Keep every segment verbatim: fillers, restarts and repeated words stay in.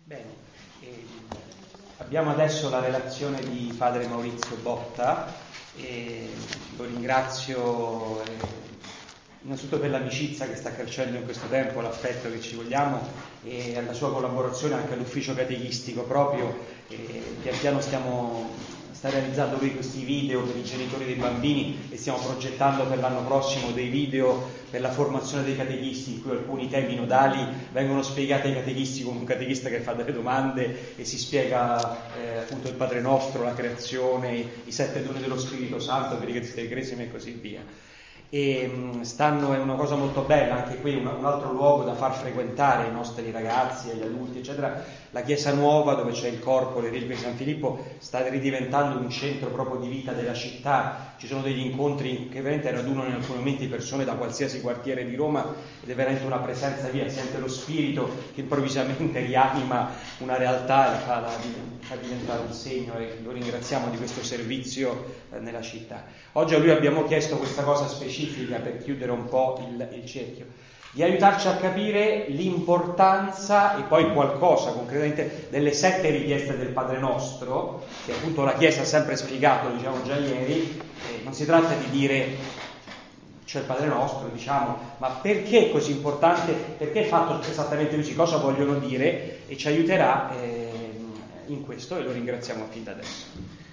Bene, eh, abbiamo adesso la relazione di padre Maurizio Botta e lo ringrazio eh, innanzitutto per l'amicizia che sta crescendo in questo tempo, l'affetto che ci vogliamo e la sua collaborazione anche all'ufficio catechistico proprio. Eh, pian piano stiamo sta realizzando lui questi video per i genitori dei bambini e stiamo progettando per l'anno prossimo dei video per la formazione dei catechisti, in cui alcuni temi nodali vengono spiegati ai catechisti con un catechista che fa delle domande e si spiega eh, appunto il Padre Nostro, la creazione, i sette doni dello Spirito Santo per i cresimi e così via. E mh, stanno è una cosa molto bella anche qui, un, un altro luogo da far frequentare ai nostri ragazzi, agli adulti eccetera. La chiesa nuova dove c'è il corpo, le reliquie di San Filippo, sta ridiventando un centro proprio di vita della città. Ci sono degli incontri che veramente radunano in alcuni momenti persone da qualsiasi quartiere di Roma ed è veramente una presenza via, sente lo spirito che improvvisamente rianima una realtà e la fa, la, fa diventare un segno, e lo ringraziamo di questo servizio eh, nella città. Oggi a lui abbiamo chiesto questa cosa specifica per chiudere un po' il, il cerchio, di aiutarci a capire l'importanza e poi qualcosa concretamente delle sette richieste del Padre Nostro, che appunto la Chiesa ha sempre spiegato, diciamo già ieri. Eh, non si tratta di dire c'è il Padre Nostro, diciamo, ma perché è così importante, perché è fatto esattamente così, cosa vogliono dire, e ci aiuterà eh, in questo, e lo ringraziamo fin da adesso.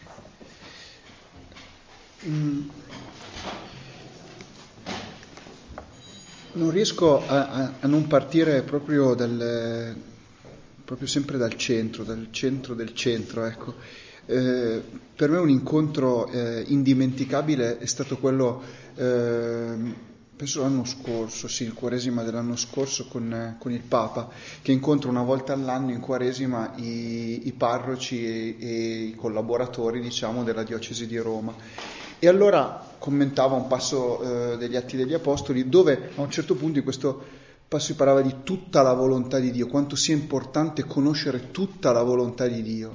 Mm. Non riesco a, a, a non partire proprio dal, proprio sempre dal centro, dal centro del centro, ecco. Eh, per me un incontro eh, indimenticabile è stato quello, eh, penso l'anno scorso, sì, il Quaresima dell'anno scorso con, con il Papa, che incontra una volta all'anno in Quaresima i, i parroci e, e i collaboratori, diciamo, della diocesi di Roma. E allora commentava un passo eh, degli Atti degli Apostoli, dove a un certo punto in questo passo si parlava di tutta la volontà di Dio, quanto sia importante conoscere tutta la volontà di Dio.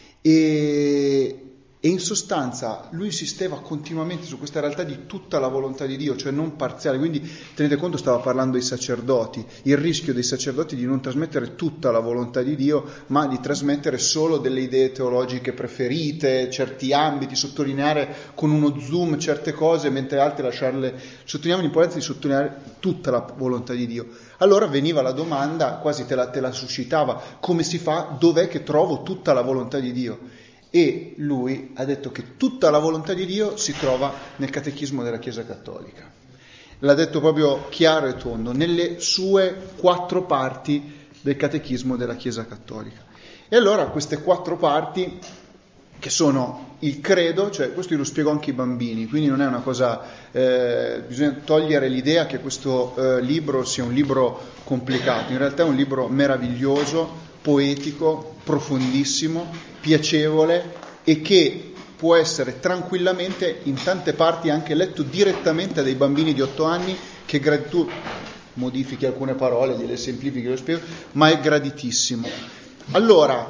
E, e in sostanza lui insisteva continuamente su questa realtà di tutta la volontà di Dio, cioè non parziale. Quindi tenete conto, stava parlando dei sacerdoti, il rischio dei sacerdoti di non trasmettere tutta la volontà di Dio, ma di trasmettere solo delle idee teologiche preferite, certi ambiti, sottolineare con uno zoom certe cose, mentre altre lasciarle. Sottolineiamo l'importanza di sottolineare tutta la volontà di Dio. Allora veniva la domanda, quasi te la, te la suscitava, come si fa, dov'è che trovo tutta la volontà di Dio? E lui ha detto che tutta la volontà di Dio si trova nel catechismo della Chiesa Cattolica. L'ha detto proprio chiaro e tondo, nelle sue quattro parti del catechismo della Chiesa Cattolica. E allora queste quattro parti, che sono il credo, cioè questo io lo spiego anche ai bambini, quindi non è una cosa, eh, bisogna togliere l'idea che questo eh, libro sia un libro complicato, in realtà è un libro meraviglioso, poetico, profondissimo, piacevole e che può essere tranquillamente in tante parti anche letto direttamente dai bambini di otto anni, che grad- tu modifichi alcune parole, gliele semplifichi, lo spiego, ma è graditissimo. Allora,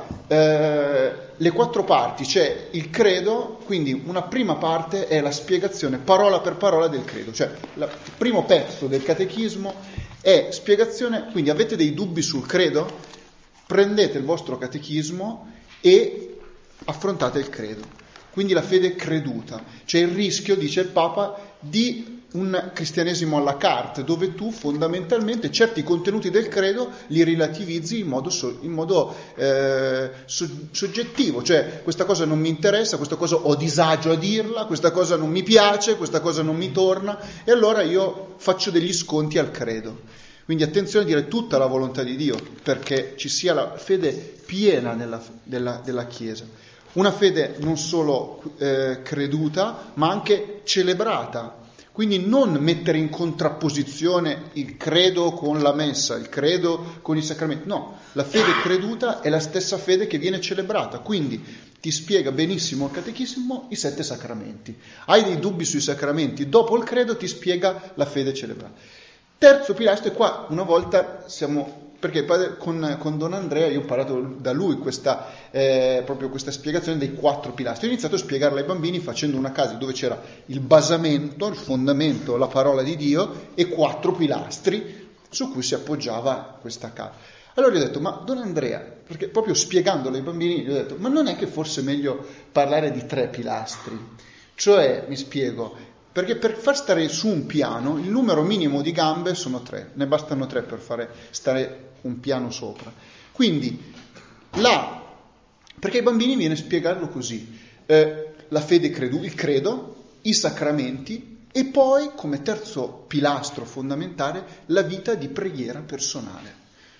eh, le quattro parti, c'è il credo, quindi una prima parte è la spiegazione parola per parola del credo, cioè la, il primo pezzo del catechismo è spiegazione, quindi avete dei dubbi sul credo? Prendete il vostro catechismo e affrontate il credo, quindi la fede creduta. C'è il rischio, dice il Papa, di un cristianesimo alla carte, dove tu fondamentalmente certi contenuti del credo li relativizzi in modo, so, in modo eh, so, soggettivo, cioè questa cosa non mi interessa, questa cosa ho disagio a dirla, questa cosa non mi piace, questa cosa non mi torna, e allora io faccio degli sconti al credo. Quindi attenzione a dire tutta la volontà di Dio, perché ci sia la fede piena nella, della, della Chiesa. Una fede non solo eh, creduta, ma anche celebrata. Quindi non mettere in contrapposizione il credo con la messa, il credo con i sacramenti. No, la fede creduta è la stessa fede che viene celebrata. Quindi ti spiega benissimo il catechismo i sette sacramenti. Hai dei dubbi sui sacramenti, dopo il credo ti spiega la fede celebrata. Terzo pilastro, e qua una volta siamo, perché padre, con, con Don Andrea io ho imparato da lui questa, eh, proprio questa spiegazione dei quattro pilastri. Ho iniziato a spiegarla ai bambini facendo una casa dove c'era il basamento, il fondamento, la parola di Dio e quattro pilastri su cui si appoggiava questa casa. Allora gli ho detto, ma Don Andrea, perché proprio spiegandolo ai bambini, gli ho detto, ma non è che forse è meglio parlare di tre pilastri? Cioè, mi spiego, perché per far stare su un piano il numero minimo di gambe sono tre, ne bastano tre per fare stare un piano sopra. Quindi, la, perché ai bambini viene spiegarlo così, eh, la fede credo, il credo, i sacramenti e poi, come terzo pilastro fondamentale, la vita di preghiera personale.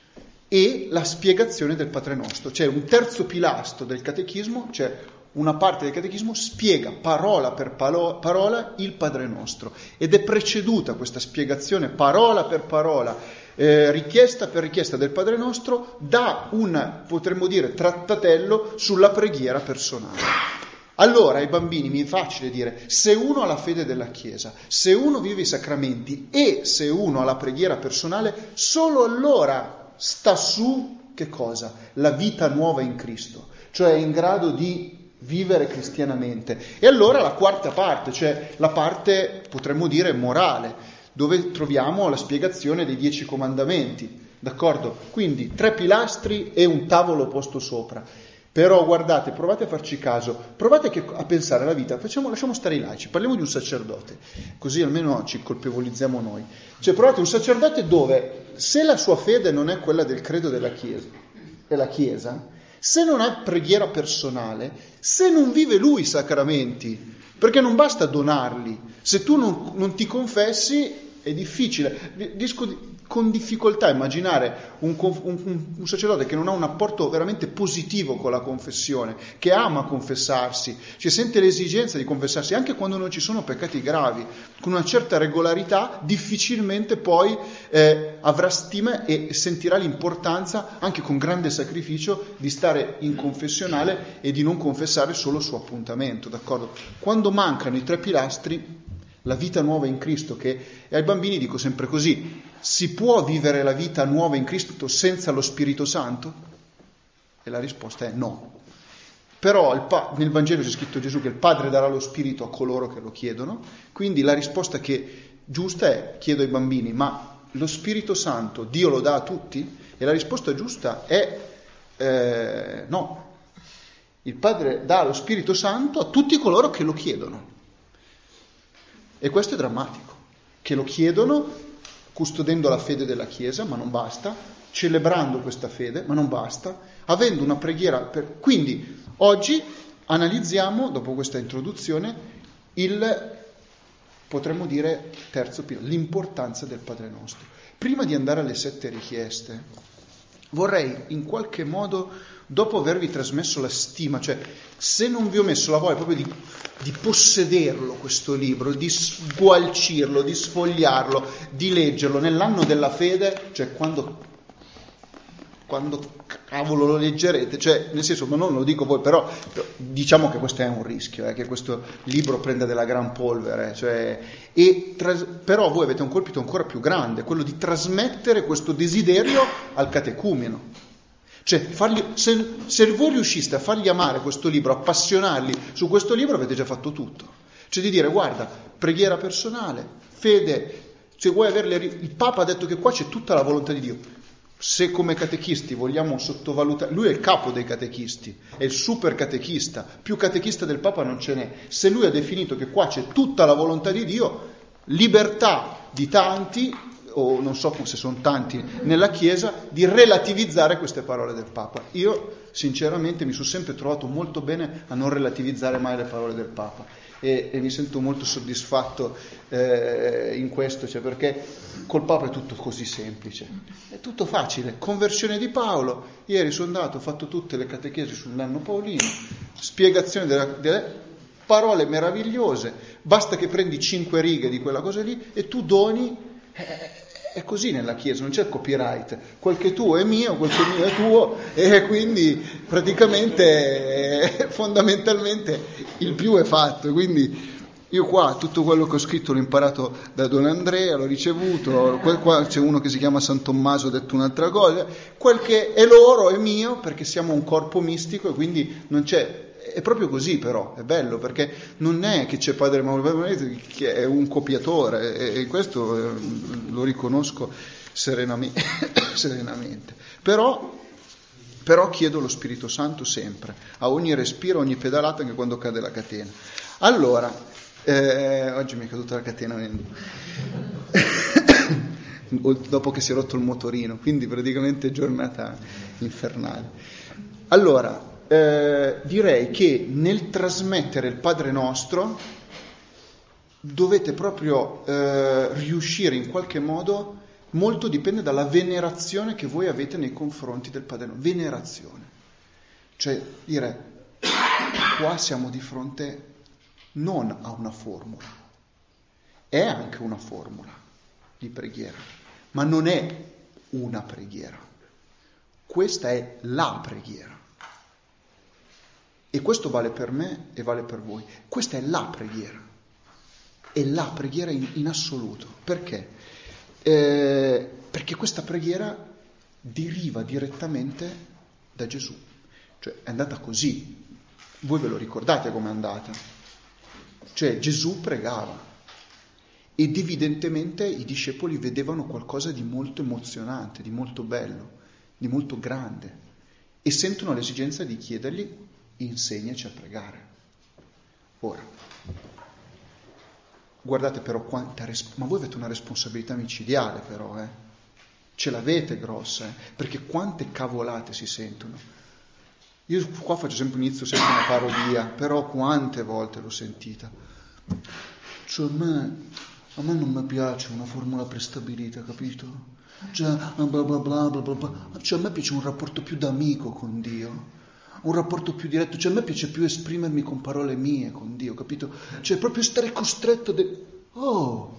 E la spiegazione del Padre Nostro, cioè un terzo pilastro del catechismo, cioè una parte del catechismo spiega parola per palo- parola il Padre Nostro ed è preceduta questa spiegazione parola per parola, eh, richiesta per richiesta del Padre Nostro da un, potremmo dire, trattatello sulla preghiera personale. Allora ai bambini mi è facile dire, se uno ha la fede della Chiesa, se uno vive i sacramenti e se uno ha la preghiera personale, solo allora sta su che cosa? La vita nuova in Cristo, cioè è in grado di vivere cristianamente. E allora la quarta parte, cioè la parte, potremmo dire, morale, dove troviamo la spiegazione dei dieci comandamenti, d'accordo? Quindi tre pilastri e un tavolo posto sopra. Però guardate, provate a farci caso, provate che, a pensare alla vita, facciamo, lasciamo stare i laici, parliamo di un sacerdote, così almeno ci colpevolizziamo noi. Cioè provate un sacerdote dove, se la sua fede non è quella del credo della Chiesa, della Chiesa, se non ha preghiera personale, se non vive lui i sacramenti, perché non basta donarli, se tu non, non ti confessi è difficile, Disco, con difficoltà immaginare un, un, un sacerdote che non ha un apporto veramente positivo con la confessione, che ama confessarsi, cioè sente l'esigenza di confessarsi anche quando non ci sono peccati gravi, con una certa regolarità, difficilmente poi eh, avrà stima e sentirà l'importanza, anche con grande sacrificio, di stare in confessionale e di non confessare solo su appuntamento, d'accordo? Quando mancano i tre pilastri, la vita nuova in Cristo, che e ai bambini dico sempre così, si può vivere la vita nuova in Cristo senza lo Spirito Santo? E la risposta è no. Però il pa- nel Vangelo c'è scritto Gesù che il Padre darà lo Spirito a coloro che lo chiedono, quindi la risposta che giusta è, chiedo ai bambini, ma lo Spirito Santo Dio lo dà a tutti? E la risposta giusta è eh, no. Il Padre dà lo Spirito Santo a tutti coloro che lo chiedono. E questo è drammatico, che lo chiedono custodendo la fede della Chiesa, ma non basta, celebrando questa fede, ma non basta, avendo una preghiera per... Quindi oggi analizziamo, dopo questa introduzione, il, potremmo dire, terzo pilastro, l'importanza del Padre Nostro. Prima di andare alle sette richieste, vorrei in qualche modo, dopo avervi trasmesso la stima, cioè se non vi ho messo la voglia proprio di, di possederlo questo libro, di sgualcirlo, di sfogliarlo, di leggerlo nell'anno della fede, cioè quando, quando cavolo lo leggerete, cioè nel senso, ma non lo dico voi, però diciamo che questo è un rischio, eh, che questo libro prenda della gran polvere, cioè, e tras- però voi avete un compito ancora più grande, quello di trasmettere questo desiderio al catecumeno. Cioè, fargli, se, se voi riusciste a fargli amare questo libro, appassionarli su questo libro, avete già fatto tutto. Cioè di dire, guarda, preghiera personale, fede, se vuoi averle... Il Papa ha detto che qua c'è tutta la volontà di Dio. Se come catechisti vogliamo sottovalutare... Lui è il capo dei catechisti, è il super catechista, più catechista del Papa non ce n'è. Se lui ha definito che qua c'è tutta la volontà di Dio, libertà di tanti... o non so se sono tanti nella Chiesa, di relativizzare queste parole del Papa. Io sinceramente mi sono sempre trovato molto bene a non relativizzare mai le parole del Papa e, e mi sento molto soddisfatto eh, in questo, cioè perché col Papa è tutto così semplice, è tutto facile. Conversione di Paolo, ieri sono andato, ho fatto tutte le catechesi sull'anno paolino, spiegazione della, delle parole meravigliose, basta che prendi cinque righe di quella cosa lì e tu doni. Eh, È così nella Chiesa, non c'è copyright, quel che tuo è mio, quel che mio è tuo, e quindi praticamente, eh, fondamentalmente, il più è fatto. Quindi io qua tutto quello che ho scritto l'ho imparato da Don Andrea, l'ho ricevuto, qua c'è uno che si chiama San Tommaso, ha detto un'altra cosa, quel che è loro è mio, perché siamo un corpo mistico e quindi non c'è... È proprio così, però, è bello, perché non è che c'è Padre Mauro che è un copiatore, e questo lo riconosco serenamente, serenamente. Però, però chiedo lo Spirito Santo sempre, a ogni respiro, a ogni pedalata, anche quando cade la catena. Allora, eh, oggi mi è caduta la catena dopo che si è rotto il motorino, quindi praticamente giornata infernale. Allora, eh, direi che nel trasmettere il Padre Nostro dovete proprio eh, riuscire in qualche modo, molto dipende dalla venerazione che voi avete nei confronti del Padre Nostro. Venerazione. Cioè dire, qua siamo di fronte non a una formula, è anche una formula di preghiera, ma non è una preghiera. Questa è la preghiera. E questo vale per me e vale per voi. Questa è la preghiera. È la preghiera in, in assoluto. Perché? Eh, perché questa preghiera deriva direttamente da Gesù. Cioè è andata così. Voi ve lo ricordate com'è andata? Cioè Gesù pregava. Ed evidentemente i discepoli vedevano qualcosa di molto emozionante, di molto bello, di molto grande. E sentono l'esigenza di chiedergli: insegnaci a pregare. Ora, guardate però quanta res- ma voi avete una responsabilità micidiale però, eh? Ce l'avete grossa, eh? Perché quante cavolate si sentono. Io qua faccio sempre inizio sempre una parodia, però quante volte l'ho sentita. Cioè a me, a me non mi piace una formula prestabilita, capito? Cioè, bla bla bla bla bla. Cioè a me piace un rapporto più d'amico con Dio. Un rapporto più diretto, cioè a me piace più esprimermi con parole mie con Dio, capito? Cioè proprio stare costretto de... oh,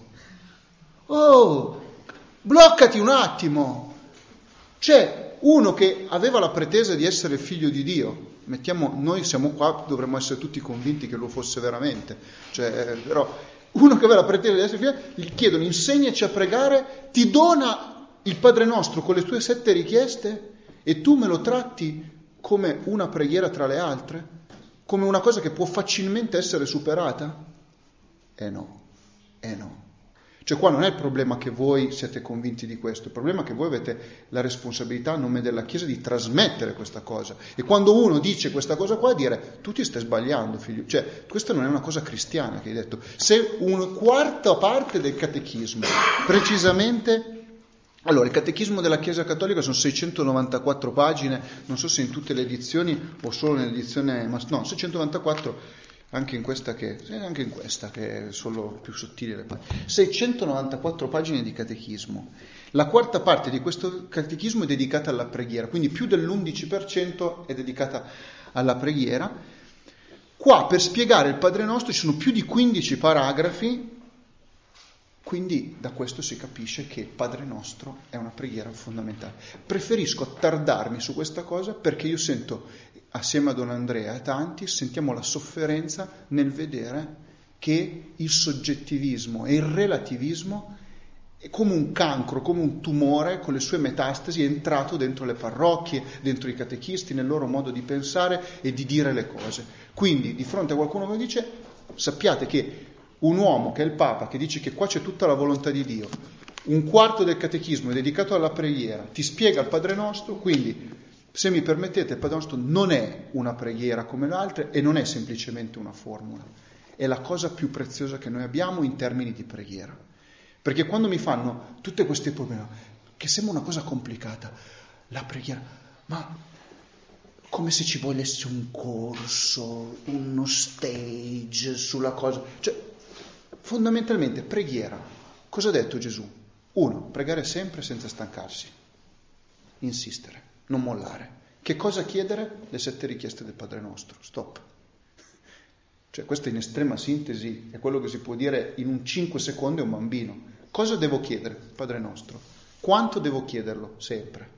oh, bloccati un attimo. C'è uno che aveva la pretesa di essere figlio di Dio, mettiamo, noi siamo qua, dovremmo essere tutti convinti che lo fosse veramente, cioè, però uno che aveva la pretesa di essere figlio, gli chiedono: insegnaci a pregare, ti dona il Padre Nostro con le tue sette richieste e tu me lo tratti come una preghiera tra le altre? Come una cosa che può facilmente essere superata? Eh no, eh no. Cioè qua non è il problema che voi siete convinti di questo, il problema è che voi avete la responsabilità a nome della Chiesa di trasmettere questa cosa. E quando uno dice questa cosa qua, dire: tu ti stai sbagliando, figlio. Cioè, questa non è una cosa cristiana che hai detto. Se una quarta parte del catechismo, precisamente... Allora, il catechismo della Chiesa Cattolica sono seicentonovantaquattro pagine, non so se in tutte le edizioni o solo nell'edizione, ma no, seicentonovantaquattro anche in questa che, anche in questa che è solo più sottili le pagine. seicentonovantaquattro pagine di catechismo. La quarta parte di questo catechismo è dedicata alla preghiera, quindi più dell'undici per cento è dedicata alla preghiera. Qua per spiegare il Padre Nostro ci sono più di quindici paragrafi. Quindi da questo si capisce che il Padre Nostro è una preghiera fondamentale. Preferisco attardarmi su questa cosa perché io sento, assieme a Don Andrea e tanti, sentiamo la sofferenza nel vedere che il soggettivismo e il relativismo è come un cancro, come un tumore con le sue metastasi, è entrato dentro le parrocchie, dentro i catechisti, nel loro modo di pensare e di dire le cose. Quindi di fronte a qualcuno che dice, sappiate che un uomo che è il Papa, che dice che qua c'è tutta la volontà di Dio, un quarto del catechismo è dedicato alla preghiera, ti spiega il Padre Nostro, quindi se mi permettete il Padre Nostro non è una preghiera come le altre e non è semplicemente una formula, è la cosa più preziosa che noi abbiamo in termini di preghiera, perché quando mi fanno tutte queste problemi, che sembra una cosa complicata, la preghiera, ma come se ci volesse un corso, uno stage sulla cosa, cioè fondamentalmente preghiera. Cosa ha detto Gesù? Uno, pregare sempre senza stancarsi, insistere, non mollare. Che cosa chiedere? Le sette richieste del Padre Nostro. Stop. Cioè questo in estrema sintesi è quello che si può dire in un cinque secondi a un bambino. Cosa devo chiedere? Padre Nostro. Quanto devo chiederlo? Sempre.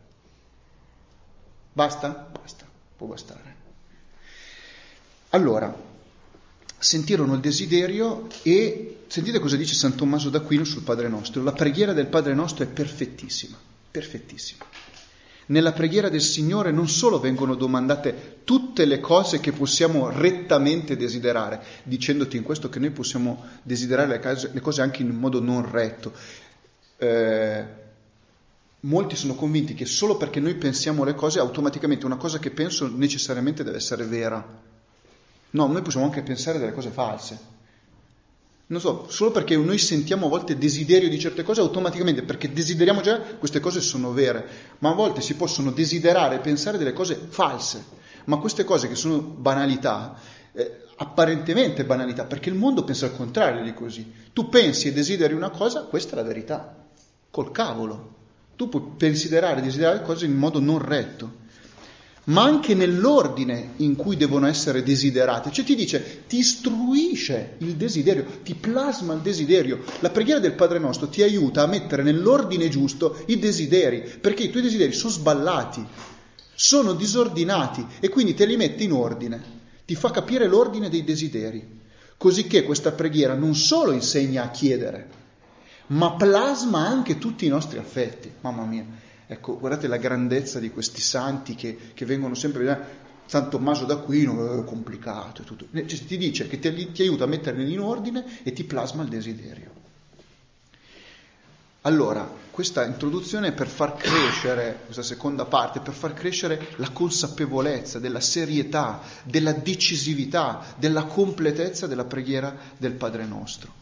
Basta? Basta, può bastare. Allora, sentirono il desiderio e sentite cosa dice San Tommaso d'Aquino sul Padre Nostro. La preghiera del Padre Nostro è perfettissima, perfettissima. Nella preghiera del Signore non solo vengono domandate tutte le cose che possiamo rettamente desiderare, dicendoti in questo che noi possiamo desiderare le cose, le cose anche in modo non retto. Eh, molti sono convinti che solo perché noi pensiamo le cose, automaticamente una cosa che penso necessariamente deve essere vera. No, noi possiamo anche pensare delle cose false. Non so, solo perché noi sentiamo a volte desiderio di certe cose, automaticamente, perché desideriamo già, queste cose sono vere, ma a volte si possono desiderare e pensare delle cose false, ma queste cose che sono banalità, eh, apparentemente banalità, perché il mondo pensa al contrario di così. Tu pensi e desideri una cosa, questa è la verità, col cavolo. Tu puoi desiderare e desiderare cose in modo non retto, ma anche nell'ordine in cui devono essere desiderate. Cioè ti dice, ti istruisce il desiderio, ti plasma il desiderio. La preghiera del Padre Nostro ti aiuta a mettere nell'ordine giusto i desideri, perché i tuoi desideri sono sballati, sono disordinati, e quindi te li mette in ordine, ti fa capire l'ordine dei desideri, così che questa preghiera non solo insegna a chiedere, ma plasma anche tutti i nostri affetti. Mamma mia. Ecco, guardate la grandezza di questi santi che, che vengono sempre, San Tommaso d'Aquino, è complicato, tutto. Cioè, ti dice che ti, ti aiuta a metterli in ordine e ti plasma il desiderio. Allora, questa introduzione è per far crescere, questa seconda parte, per far crescere la consapevolezza della serietà, della decisività, della completezza della preghiera del Padre Nostro.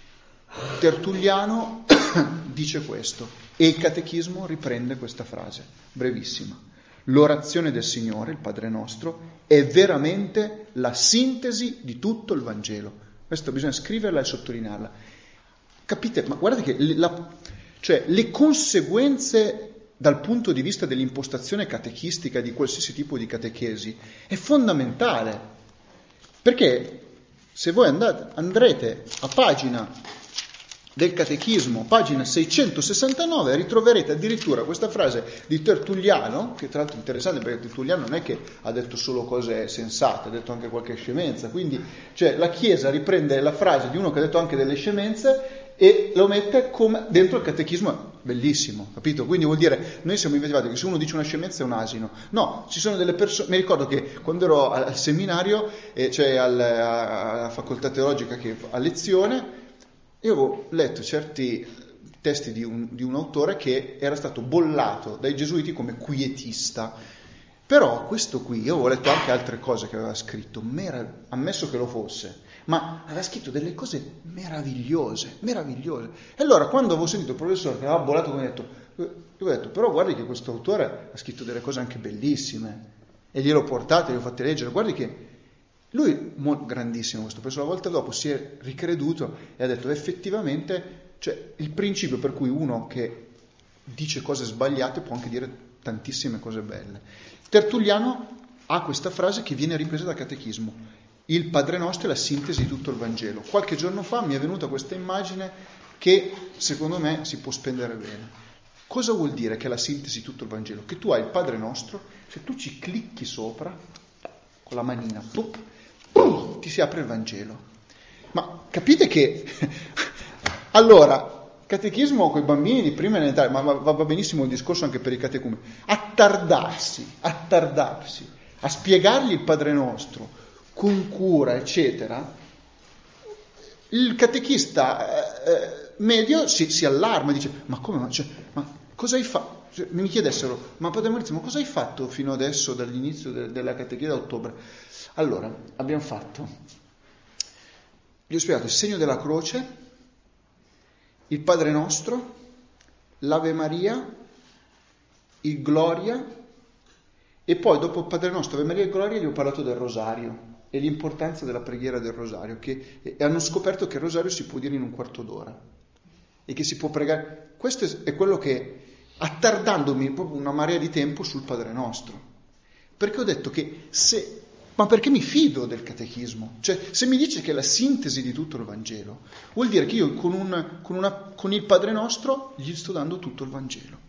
Tertulliano dice questo, e il Catechismo riprende questa frase, brevissima. L'orazione del Signore, il Padre Nostro, è veramente la sintesi di tutto il Vangelo. Questo bisogna scriverla e sottolinearla. Capite? Ma guardate che le, la, cioè, le conseguenze dal punto di vista dell'impostazione catechistica di qualsiasi tipo di catechesi è fondamentale. Perché se voi andate, andrete a pagina del Catechismo, pagina seicentosessantanove, ritroverete addirittura questa frase di Tertulliano, che tra l'altro è interessante perché Tertulliano non è che ha detto solo cose sensate, ha detto anche qualche scemenza, quindi cioè, la Chiesa riprende la frase di uno che ha detto anche delle scemenze e lo mette come dentro il Catechismo. Bellissimo, capito? Quindi vuol dire, noi siamo inventati che se uno dice una scemenza è un asino. No, ci sono delle persone, mi ricordo che quando ero al, al seminario, eh, cioè al, alla facoltà teologica che a lezione, io avevo letto certi testi di un, di un autore che era stato bollato dai gesuiti come quietista, però questo qui, io avevo letto anche altre cose che aveva scritto, merav- ammesso che lo fosse, ma aveva scritto delle cose meravigliose, meravigliose. E allora quando avevo sentito il professore che aveva bollato, come ho detto, io ho detto, però guardi che questo autore ha scritto delle cose anche bellissime, e gliel'ho portate, le ho fatte leggere, guardi che lui, molto grandissimo questo professore, la volta dopo si è ricreduto e ha detto effettivamente, cioè il principio per cui uno che dice cose sbagliate può anche dire tantissime cose belle. Tertulliano ha questa frase che viene ripresa dal Catechismo: il Padre Nostro è la sintesi di tutto il Vangelo. Qualche giorno fa mi è venuta questa immagine che secondo me si può spendere bene. Cosa vuol dire che è la sintesi di tutto il Vangelo? Che tu hai il Padre Nostro, se tu ci clicchi sopra con la manina, tup, pum, ti si apre il Vangelo. Ma capite che allora Catechismo con i bambini di prima elementare, ma va benissimo il discorso anche per i catecumeni, attardarsi, attardarsi a spiegargli il Padre Nostro con cura, eccetera, il catechista eh, medio si, si allarma e dice: ma come, ma, cioè, ma cosa hai fatto? Cioè, mi chiedessero: ma Padre Maurizio, ma cosa hai fatto fino adesso dall'inizio de- della catechesi da ottobre? Allora, abbiamo fatto, gli ho spiegato il segno della croce, il Padre Nostro, l'Ave Maria, il Gloria, e poi dopo il Padre Nostro, Ave Maria e Gloria gli ho parlato del Rosario e l'importanza della preghiera del Rosario, che e hanno scoperto che il Rosario si può dire in un quarto d'ora e che si può pregare. Questo è quello che, attardandomi proprio una marea di tempo sul Padre Nostro, perché ho detto che se... Ma perché mi fido del catechismo? Cioè, se mi dice che è la sintesi di tutto il Vangelo, vuol dire che io con, un, con, una, con il Padre Nostro gli sto dando tutto il Vangelo.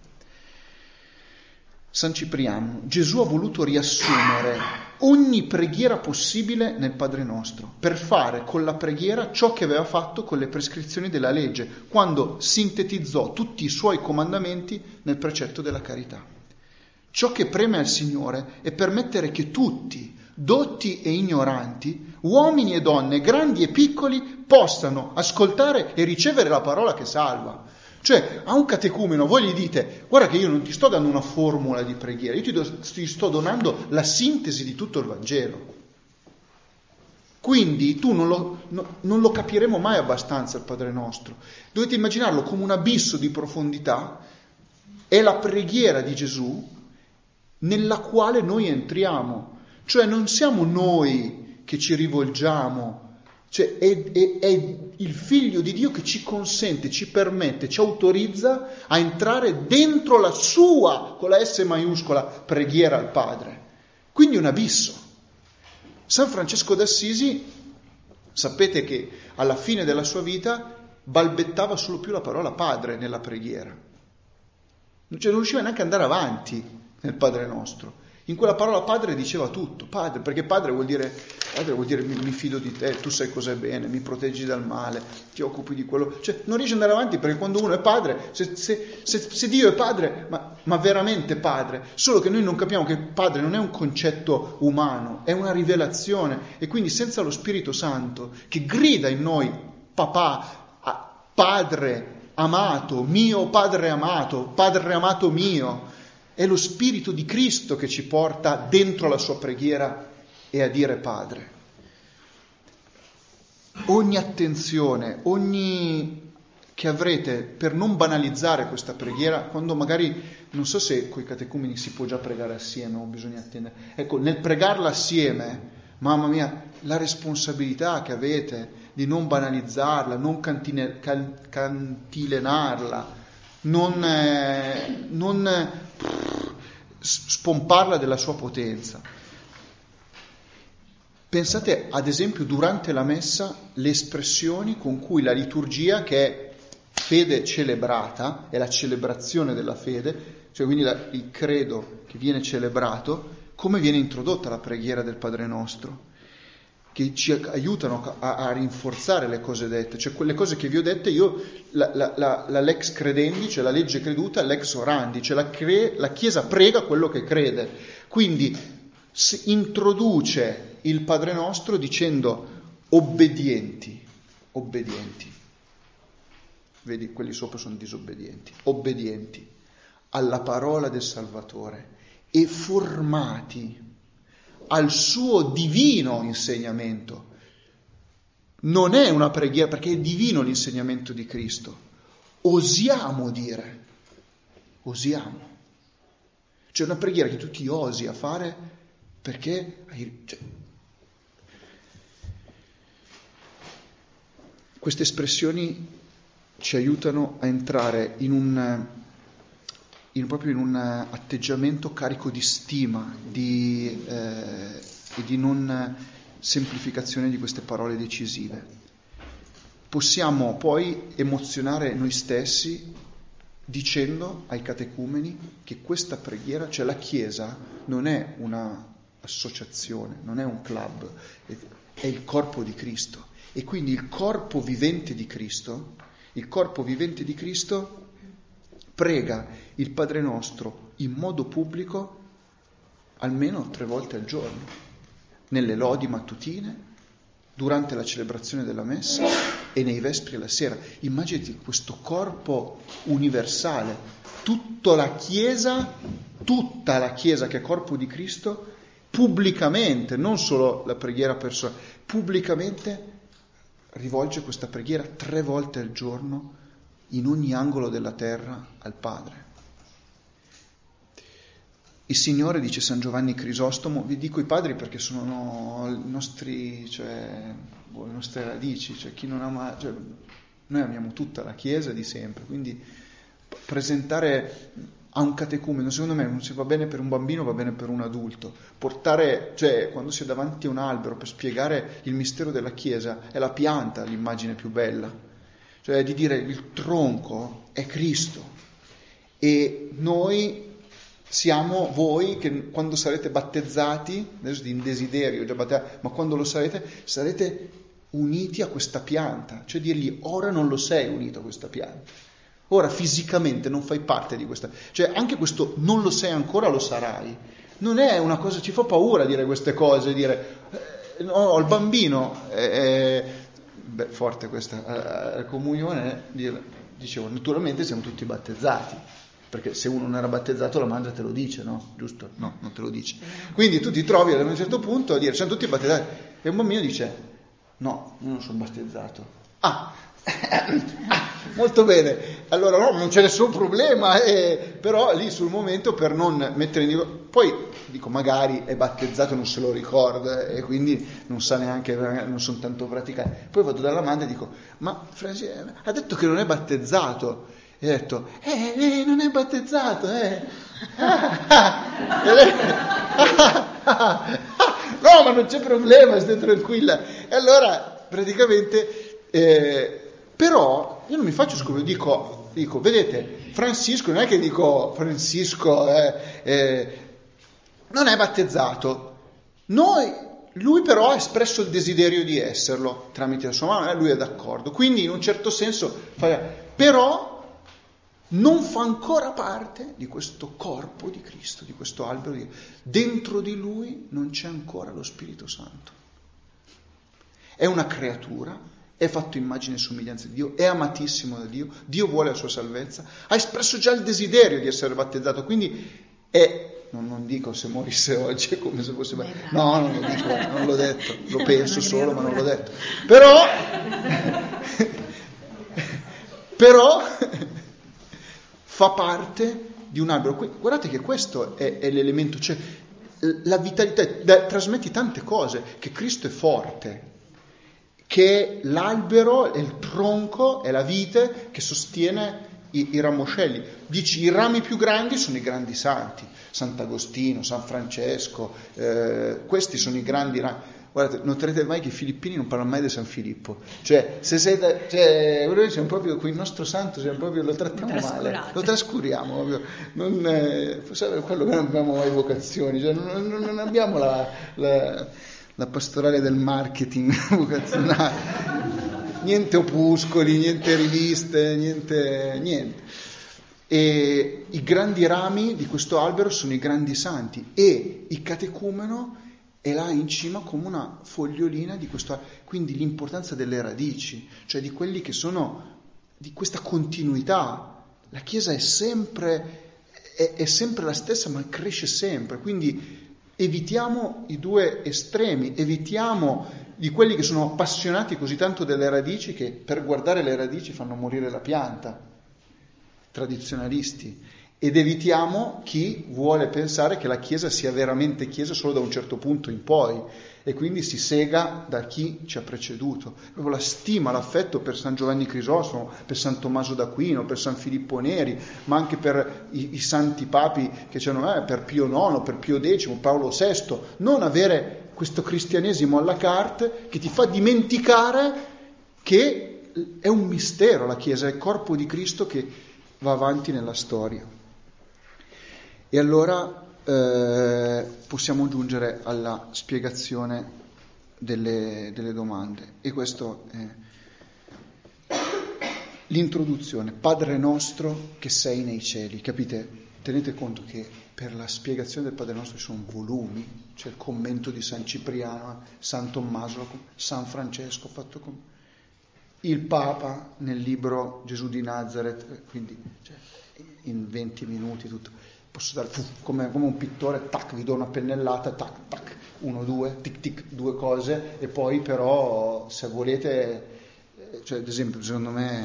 San Cipriano: Gesù ha voluto riassumere ogni preghiera possibile nel Padre Nostro, per fare con la preghiera ciò che aveva fatto con le prescrizioni della legge, quando sintetizzò tutti i suoi comandamenti nel precetto della carità. Ciò che preme al Signore è permettere che tutti, dotti e ignoranti, uomini e donne, grandi e piccoli, possano ascoltare e ricevere la parola che salva. Cioè, a un catecumeno voi gli dite: guarda che io non ti sto dando una formula di preghiera, io ti, do, ti sto donando la sintesi di tutto il Vangelo. Quindi tu non lo, no, non lo capiremo mai abbastanza il Padre Nostro. Dovete immaginarlo come un abisso di profondità, è la preghiera di Gesù nella quale noi entriamo. Cioè non siamo noi che ci rivolgiamo, cioè è, è, è il Figlio di Dio che ci consente, ci permette, ci autorizza a entrare dentro la sua, con la S maiuscola, preghiera al Padre. Quindi un abisso. San Francesco d'Assisi, sapete che alla fine della sua vita balbettava solo più la parola Padre nella preghiera. Cioè non riusciva neanche ad andare avanti nel Padre Nostro. In quella parola Padre diceva tutto, Padre, perché Padre vuol dire, padre vuol dire mi, mi fido di te, tu sai cos'è bene, mi proteggi dal male, ti occupi di quello. Cioè non riesce ad andare avanti perché quando uno è padre, se, se, se, se Dio è padre, ma, ma veramente padre, solo che noi non capiamo che padre non è un concetto umano, è una rivelazione, e quindi senza lo Spirito Santo che grida in noi papà, padre amato, mio padre amato, padre amato mio, è lo Spirito di Cristo che ci porta dentro la sua preghiera e a dire Padre. Ogni attenzione, ogni che avrete per non banalizzare questa preghiera, quando magari, non so se coi catecumeni si può già pregare assieme o bisogna attendere, ecco, nel pregarla assieme, mamma mia, la responsabilità che avete di non banalizzarla, non cantine, can, cantilenarla, non, eh, non eh, spomparla della sua potenza. Pensate ad esempio durante la messa le espressioni con cui la liturgia, che è fede celebrata, è la celebrazione della fede, cioè quindi la, il credo che viene celebrato, come viene introdotta la preghiera del Padre Nostro, che ci aiutano a, a rinforzare le cose dette. Cioè quelle cose che vi ho dette io, la, la, la, la lex credendi, cioè la legge creduta, lex orandi, cioè la, cre, la Chiesa prega quello che crede. Quindi si introduce il Padre Nostro dicendo obbedienti, obbedienti. Vedi, quelli sopra sono disobbedienti, obbedienti alla parola del Salvatore e formati al suo divino insegnamento. Non è una preghiera perché è divino l'insegnamento di Cristo. Osiamo dire, osiamo. C'è una preghiera che tu ti osi a fare perché cioè, queste espressioni ci aiutano a entrare in un in, proprio in un atteggiamento carico di stima, di, eh, e di non semplificazione di queste parole decisive. Possiamo poi emozionare noi stessi dicendo ai catecumeni che questa preghiera, cioè la Chiesa, non è una associazione, non è un club, è il corpo di Cristo. E quindi il corpo vivente di Cristo, il corpo vivente di Cristo prega il Padre Nostro in modo pubblico almeno tre volte al giorno, nelle lodi mattutine, durante la celebrazione della messa e nei vespri e la sera. Immaginati questo corpo universale, tutta la Chiesa, tutta la Chiesa che è corpo di Cristo, pubblicamente, non solo la preghiera personale, pubblicamente rivolge questa preghiera tre volte al giorno in ogni angolo della terra al Padre. Il Signore, dice San Giovanni Crisostomo, vi dico i padri perché sono i nostri, cioè, le nostre radici, cioè chi non ama, cioè, noi amiamo tutta la Chiesa di sempre, quindi presentare a un catecumeno, secondo me, non si va bene per un bambino, va bene per un adulto. Portare, cioè, quando si è davanti a un albero per spiegare il mistero della Chiesa, è la pianta l'immagine più bella. Cioè di dire il tronco è Cristo e noi siamo voi che quando sarete battezzati, adesso in desiderio già battezzati, ma quando lo sarete, sarete uniti a questa pianta, cioè dirgli ora non lo sei unito a questa pianta, ora fisicamente non fai parte di questa, cioè anche questo non lo sei ancora, lo sarai. Non è una cosa, ci fa paura dire queste cose, dire eh, no, il bambino... Eh, Beh, forte questa la comunione, dire dicevo, naturalmente siamo tutti battezzati, perché se uno non era battezzato la mangia te lo dice, no? Giusto? No, non te lo dice. Quindi tu ti trovi a un certo punto a dire, siamo tutti battezzati, e un bambino dice, no, io non sono battezzato. Ah, molto bene, allora no, non c'è nessun problema, eh, però lì sul momento, per non mettere in discussione, poi dico magari è battezzato e non se lo ricorda e quindi non sa neanche, non sono tanto praticati. Poi vado dalla madre e dico, ma Franci, ha detto che non è battezzato, e ha detto eh, eh non è battezzato, eh. E lei, no, ma non c'è problema, stai tranquilla. E allora praticamente eh, però io non mi faccio scopare, dico, dico, vedete, Francisco, non è che dico Francisco eh, eh, non è battezzato, noi, lui però ha espresso il desiderio di esserlo tramite la sua mamma, e lui è d'accordo, quindi in un certo senso fa, però non fa ancora parte di questo corpo di Cristo, di questo albero di... dentro di lui non c'è ancora lo Spirito Santo, è una creatura, è fatto immagine e somiglianza di Dio, è amatissimo da Dio, Dio vuole la sua salvezza, ha espresso già il desiderio di essere battezzato, quindi è, non, non dico se morisse oggi è come se fosse battezzato, no, non lo dico, non l'ho detto, lo penso solo ma non l'ho detto, però però fa parte di un albero. Guardate che questo è, è l'elemento, cioè la vitalità, da, trasmetti tante cose, che Cristo è forte, che l'albero è il tronco, è la vite che sostiene i, i ramoscelli. Dici, i rami più grandi sono i grandi santi, Sant'Agostino, San Francesco, eh, questi sono i grandi rami. Guardate, noterete mai che i filippini non parlano mai di San Filippo, cioè se sei da, cioè noi siamo proprio qui, il nostro santo siamo proprio, lo trattiamo male, lo trascuriamo proprio, non, eh, forse quello che non abbiamo mai vocazioni, cioè non, non, non abbiamo la, la, la pastorale del marketing vocazionale, niente opuscoli, niente riviste, niente, niente. E i grandi rami di questo albero sono i grandi santi e il catecumeno è là in cima come una fogliolina di questo, quindi l'importanza delle radici, cioè di quelli che sono di questa continuità. La Chiesa è sempre è, è sempre la stessa, ma cresce sempre, quindi evitiamo i due estremi, evitiamo di quelli che sono appassionati così tanto delle radici che per guardare le radici fanno morire la pianta, tradizionalisti. Ed evitiamo chi vuole pensare che la Chiesa sia veramente Chiesa solo da un certo punto in poi e quindi si sega da chi ci ha preceduto. Proprio la stima, l'affetto per San Giovanni Crisostomo, per San Tommaso d'Aquino, per San Filippo Neri, ma anche per i, i santi papi che c'erano, eh, per Pio nono, per Pio decimo, Paolo sesto. Non avere questo cristianesimo alla carte che ti fa dimenticare che è un mistero la Chiesa, è il corpo di Cristo che va avanti nella storia. E allora eh, possiamo giungere alla spiegazione delle, delle domande. E questo è l'introduzione. Padre nostro che sei nei cieli. Capite? Tenete conto che per la spiegazione del Padre nostro ci sono volumi. C'è il commento di San Cipriano, San Tommaso, San Francesco, fatto con il Papa nel libro Gesù di Nazareth, quindi cioè, in venti minuti tutto. Posso dare come, come un pittore, tac, vi do una pennellata, tac, tac, uno, due, tic, tic, due cose, e poi però se volete, cioè ad esempio secondo me,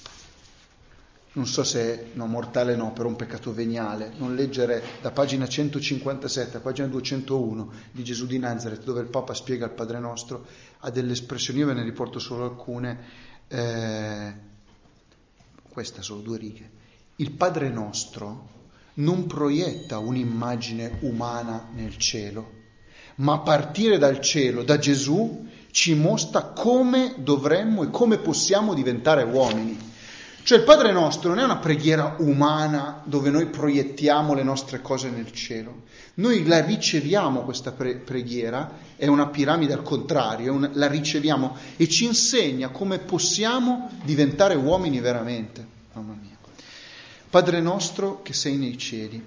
non so se, no, mortale no, però un peccato veniale, non leggere da pagina centocinquantasette a pagina duecentouno di Gesù di Nazareth, dove il Papa spiega il Padre Nostro, ha delle espressioni, io ve ne riporto solo alcune, eh, questa sono due righe. Il Padre Nostro non proietta un'immagine umana nel cielo, ma a partire dal cielo, da Gesù, ci mostra come dovremmo e come possiamo diventare uomini. Cioè il Padre Nostro non è una preghiera umana dove noi proiettiamo le nostre cose nel cielo. Noi la riceviamo questa pre- preghiera, è una piramide al contrario, una, la riceviamo e ci insegna come possiamo diventare uomini veramente. Mamma mia. Padre nostro che sei nei cieli.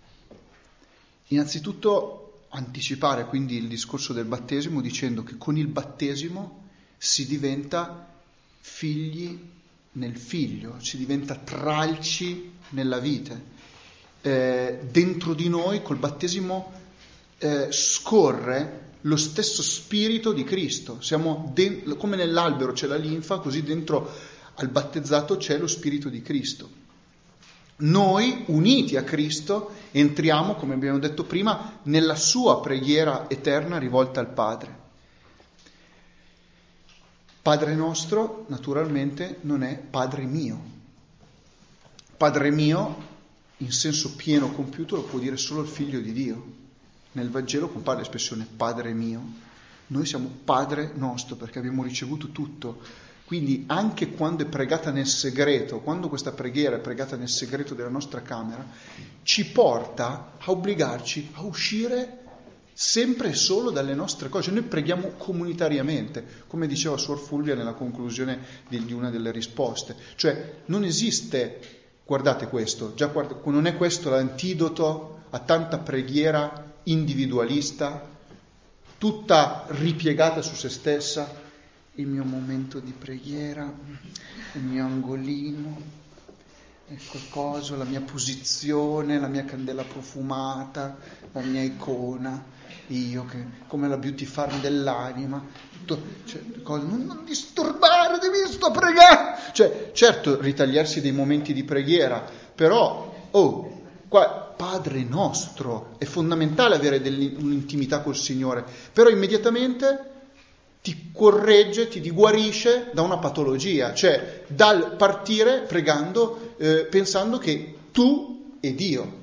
Innanzitutto anticipare quindi il discorso del battesimo dicendo che con il battesimo si diventa figli nel Figlio, ci diventa tralci nella vite. Eh, dentro di noi col battesimo eh, scorre lo stesso spirito di Cristo. Siamo de- come nell'albero c'è la linfa, così dentro al battezzato c'è lo spirito di Cristo. Noi, uniti a Cristo, entriamo, come abbiamo detto prima, nella sua preghiera eterna rivolta al Padre. Padre nostro, naturalmente, non è Padre mio. Padre mio, in senso pieno compiuto, lo può dire solo il Figlio di Dio. Nel Vangelo compare l'espressione Padre mio. Noi siamo Padre nostro perché abbiamo ricevuto tutto. Quindi anche quando è pregata nel segreto, quando questa preghiera è pregata nel segreto della nostra camera, ci porta a obbligarci a uscire sempre e solo dalle nostre cose. Noi preghiamo comunitariamente, come diceva Suor Fulvia nella conclusione di una delle risposte. Cioè non esiste, guardate questo, già guarda, non è questo l'antidoto a tanta preghiera individualista, tutta ripiegata su se stessa? Il mio momento di preghiera, il mio angolino, ecco coso, la mia posizione, la mia candela profumata, la mia icona, io che come la beauty farm dell'anima, tutto, cioè, non, non disturbare, devi sto a pregare. Cioè, certo, ritagliarsi dei momenti di preghiera, però, oh, qua Padre nostro, è fondamentale avere un'intimità col Signore, però immediatamente ti corregge, ti guarisce da una patologia, cioè dal partire pregando, eh, pensando che tu e Dio.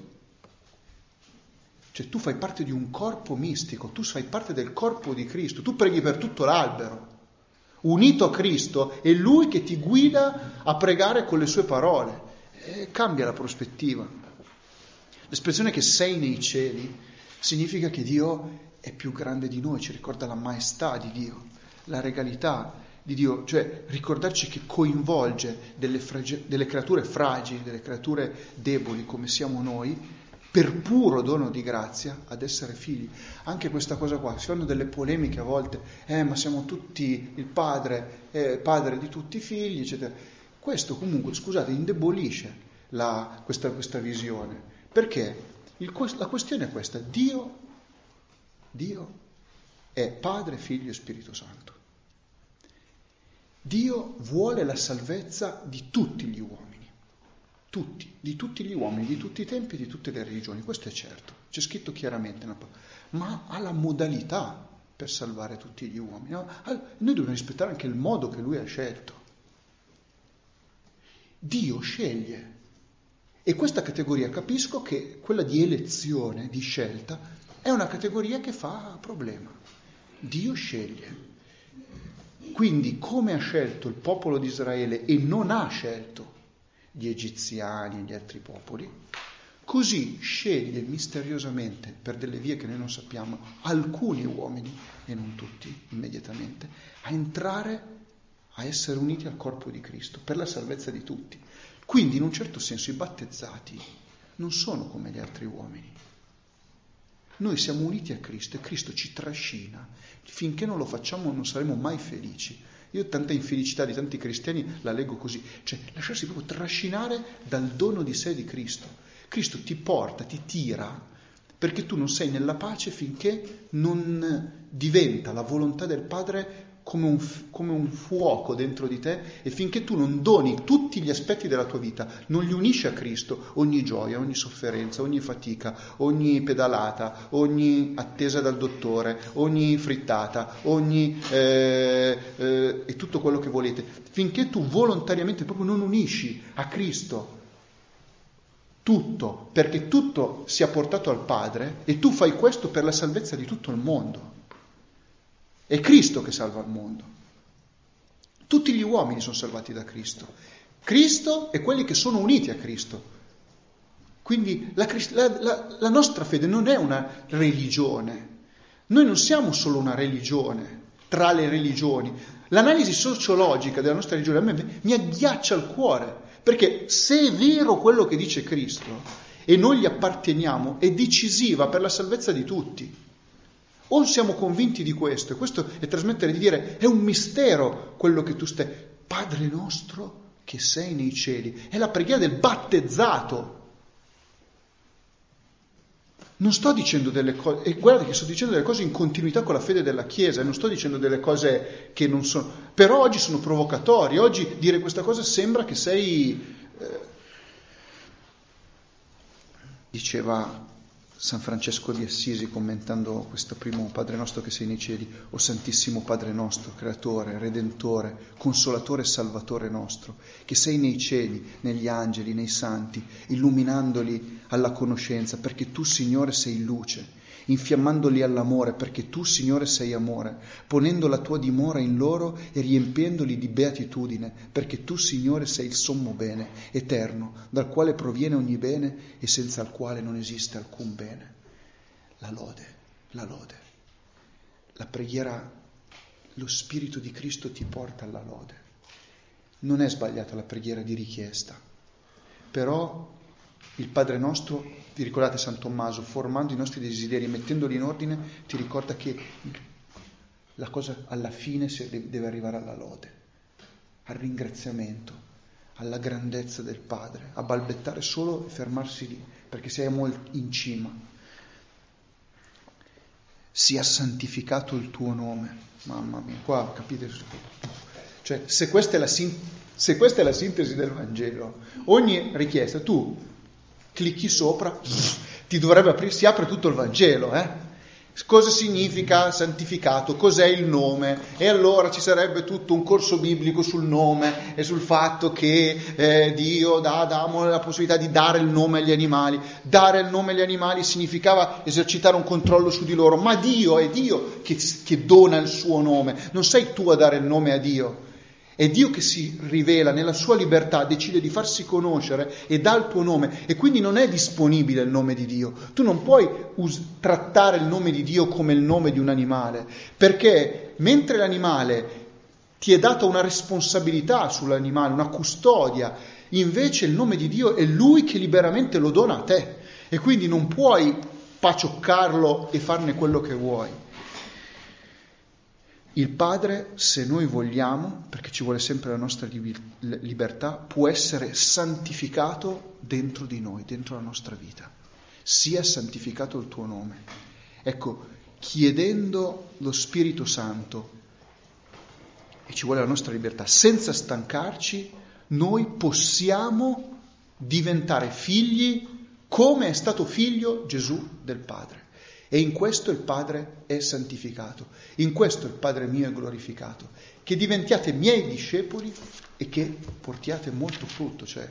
Cioè tu fai parte di un corpo mistico, tu fai parte del corpo di Cristo, tu preghi per tutto l'albero. Unito a Cristo, è Lui che ti guida a pregare con le sue parole. E cambia la prospettiva. L'espressione che sei nei cieli significa che Dio è più grande di noi, ci ricorda la maestà di Dio, la regalità di Dio, cioè ricordarci che coinvolge delle, frage- delle creature fragili, delle creature deboli come siamo noi, per puro dono di grazia ad essere figli. Anche questa cosa qua, si fanno delle polemiche a volte, eh ma siamo tutti il padre, eh, padre di tutti i figli, eccetera. Questo comunque, scusate, indebolisce la, questa, questa visione, perché il, la questione è questa: Dio Dio è Padre, Figlio e Spirito Santo. Dio vuole la salvezza di tutti gli uomini, tutti, di tutti gli uomini, di tutti i tempi, di tutte le religioni, questo è certo, c'è scritto chiaramente, ma ha la modalità per salvare tutti gli uomini. No? Noi dobbiamo rispettare anche il modo che Lui ha scelto. Dio sceglie, e questa categoria capisco che quella di elezione, di scelta, è una categoria che fa problema. Dio sceglie. Quindi, come ha scelto il popolo di Israele e non ha scelto gli egiziani e gli altri popoli, così sceglie misteriosamente, per delle vie che noi non sappiamo, alcuni uomini, e non tutti immediatamente, a entrare, a essere uniti al corpo di Cristo, per la salvezza di tutti. Quindi, in un certo senso, i battezzati non sono come gli altri uomini. Noi siamo uniti a Cristo e Cristo ci trascina. Finché non lo facciamo non saremo mai felici. Io tanta infelicità di tanti cristiani la leggo così, cioè lasciarsi proprio trascinare dal dono di sé di Cristo. Cristo ti porta, ti tira, perché tu non sei nella pace finché non diventa la volontà del Padre come un, come un fuoco dentro di te, e finché tu non doni tutti gli aspetti della tua vita, non li unisci a Cristo, ogni gioia, ogni sofferenza, ogni fatica, ogni pedalata, ogni attesa dal dottore, ogni frittata, ogni eh, eh, e tutto quello che volete, finché tu volontariamente proprio non unisci a Cristo tutto, perché tutto sia portato al Padre, e tu fai questo per la salvezza di tutto il mondo. È Cristo che salva il mondo. Tutti gli uomini sono salvati da Cristo. Cristo e quelli che sono uniti a Cristo. Quindi la, la, la, la nostra fede non è una religione. Noi non siamo solo una religione tra le religioni. L'analisi sociologica della nostra religione a me mi agghiaccia il cuore, perché se è vero quello che dice Cristo e noi gli apparteniamo, è decisiva per la salvezza di tutti. O siamo convinti di questo, e questo è trasmettere di dire è un mistero quello che tu stai, Padre nostro, che sei nei cieli. È la preghiera del battezzato. Non sto dicendo delle cose, e guarda che sto dicendo delle cose in continuità con la fede della Chiesa, non sto dicendo delle cose che non sono, però oggi sono provocatori, oggi dire questa cosa sembra che sei, eh, diceva San Francesco di Assisi commentando questo primo Padre nostro che sei nei cieli: o Santissimo Padre nostro, creatore, redentore, consolatore e salvatore nostro, che sei nei cieli, negli angeli, nei santi, illuminandoli alla conoscenza, perché tu, Signore, sei luce, infiammandoli all'amore, perché tu, Signore, sei amore, ponendo la tua dimora in loro e riempiendoli di beatitudine, perché tu, Signore, sei il sommo bene, eterno, dal quale proviene ogni bene e senza il quale non esiste alcun bene. La lode, la lode. La preghiera, lo Spirito di Cristo ti porta alla lode. Non è sbagliata la preghiera di richiesta, però il Padre nostro, vi ricordate San Tommaso, formando i nostri desideri, mettendoli in ordine, ti ricorda che la cosa alla fine deve arrivare alla lode, al ringraziamento, alla grandezza del Padre, a balbettare solo e fermarsi lì, perché siamo in cima. Sia santificato il tuo nome. Mamma mia, qua capite? Cioè, se questa è la, sin- se questa è la sintesi del Vangelo, ogni richiesta, tu clicchi sopra, ti dovrebbe aprire, si apre tutto il Vangelo, eh? Cosa significa santificato? Cos'è il nome? E allora ci sarebbe tutto un corso biblico sul nome e sul fatto che eh, Dio dà ad Adamo la possibilità di dare il nome agli animali. Dare il nome agli animali significava esercitare un controllo su di loro, ma Dio è Dio che, che dona il suo nome, non sei tu a dare il nome a Dio. È Dio che si rivela nella sua libertà, decide di farsi conoscere e dà il tuo nome, e quindi non è disponibile il nome di Dio. Tu non puoi us- trattare il nome di Dio come il nome di un animale, perché mentre l'animale ti è data una responsabilità sull'animale, una custodia, invece il nome di Dio è Lui che liberamente lo dona a te, e quindi non puoi pacioccarlo e farne quello che vuoi. Il Padre, se noi vogliamo, perché ci vuole sempre la nostra libertà, può essere santificato dentro di noi, dentro la nostra vita. Sia santificato il tuo nome. Ecco, chiedendo lo Spirito Santo, e ci vuole la nostra libertà, senza stancarci, noi possiamo diventare figli come è stato figlio Gesù del Padre. E in questo il Padre è santificato, in questo il Padre mio è glorificato, che diventiate miei discepoli e che portiate molto frutto, cioè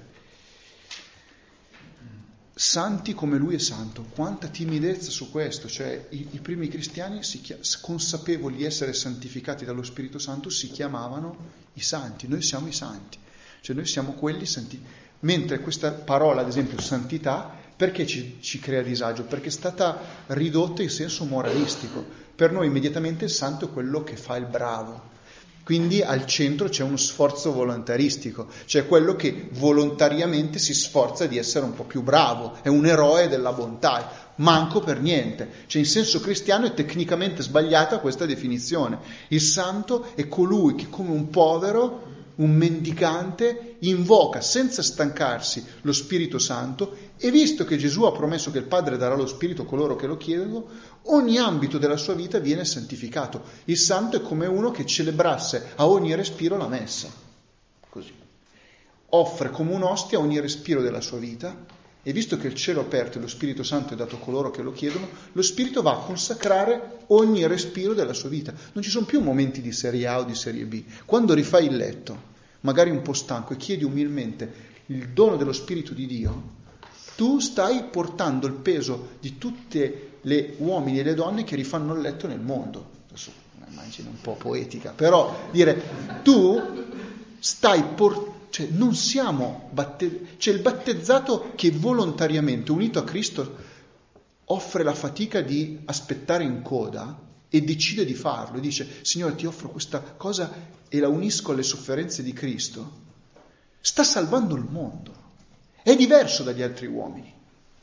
santi come Lui è santo. Quanta timidezza su questo, cioè i, i primi cristiani, si chiam- consapevoli di essere santificati dallo Spirito Santo, si chiamavano i santi. Noi siamo i santi, cioè noi siamo quelli santi. Mentre questa parola, ad esempio, santità, perché ci, ci crea disagio? Perché è stata ridotta in senso moralistico. Per noi immediatamente il santo è quello che fa il bravo. Quindi al centro c'è uno sforzo volontaristico, cioè quello che volontariamente si sforza di essere un po' più bravo, è un eroe della bontà, manco per niente. Cioè in senso cristiano è tecnicamente sbagliata questa definizione. Il santo è colui che come un povero, un mendicante, invoca senza stancarsi lo Spirito Santo, e visto che Gesù ha promesso che il Padre darà lo Spirito a coloro che lo chiedono, ogni ambito della sua vita viene santificato. Il santo è come uno che celebrasse a ogni respiro la messa, così. Offre come un'ostia ogni respiro della sua vita, e visto che il cielo è aperto e lo Spirito Santo è dato a coloro che lo chiedono, lo Spirito va a consacrare ogni respiro della sua vita. Non ci sono più momenti di serie A o di serie B. Quando rifai il letto, magari un po' stanco, e chiedi umilmente il dono dello Spirito di Dio, tu stai portando il peso di tutte le uomini e le donne che rifanno il letto nel mondo. Adesso una immagine un po' poetica, però dire, tu stai portando, cioè non siamo batte- c'è il battezzato che volontariamente, unito a Cristo, offre la fatica di aspettare in coda e decide di farlo, e dice: Signore, ti offro questa cosa e la unisco alle sofferenze di Cristo. Sta salvando il mondo. È diverso dagli altri uomini.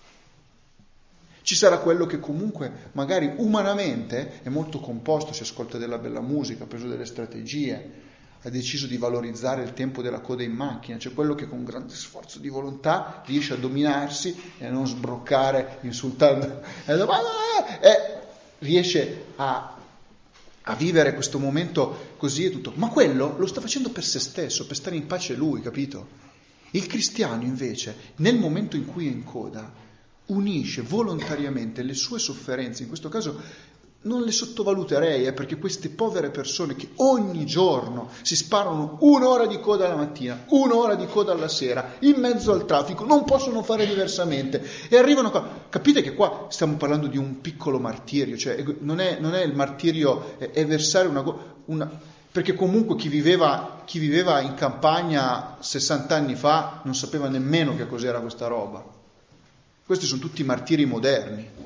Ci sarà quello che comunque magari umanamente è molto composto, si ascolta della bella musica, ha preso delle strategie, ha deciso di valorizzare il tempo della coda in macchina, cioè quello che con grande sforzo di volontà riesce a dominarsi e a non sbroccare insultando, e riesce a, a vivere questo momento così e tutto. Ma quello lo sta facendo per se stesso, per stare in pace lui, capito? Il cristiano invece, nel momento in cui è in coda, unisce volontariamente le sue sofferenze, in questo caso non le sottovaluterei, eh, perché queste povere persone che ogni giorno si sparano un'ora di coda alla mattina, un'ora di coda alla sera, in mezzo al traffico, non possono fare diversamente e arrivano qua. Capite che qua stiamo parlando di un piccolo martirio, cioè non è, non è il martirio, è, è versare una, una... perché comunque chi viveva, chi viveva in campagna sessanta anni fa non sapeva nemmeno che cos'era questa roba. Questi sono tutti martiri moderni.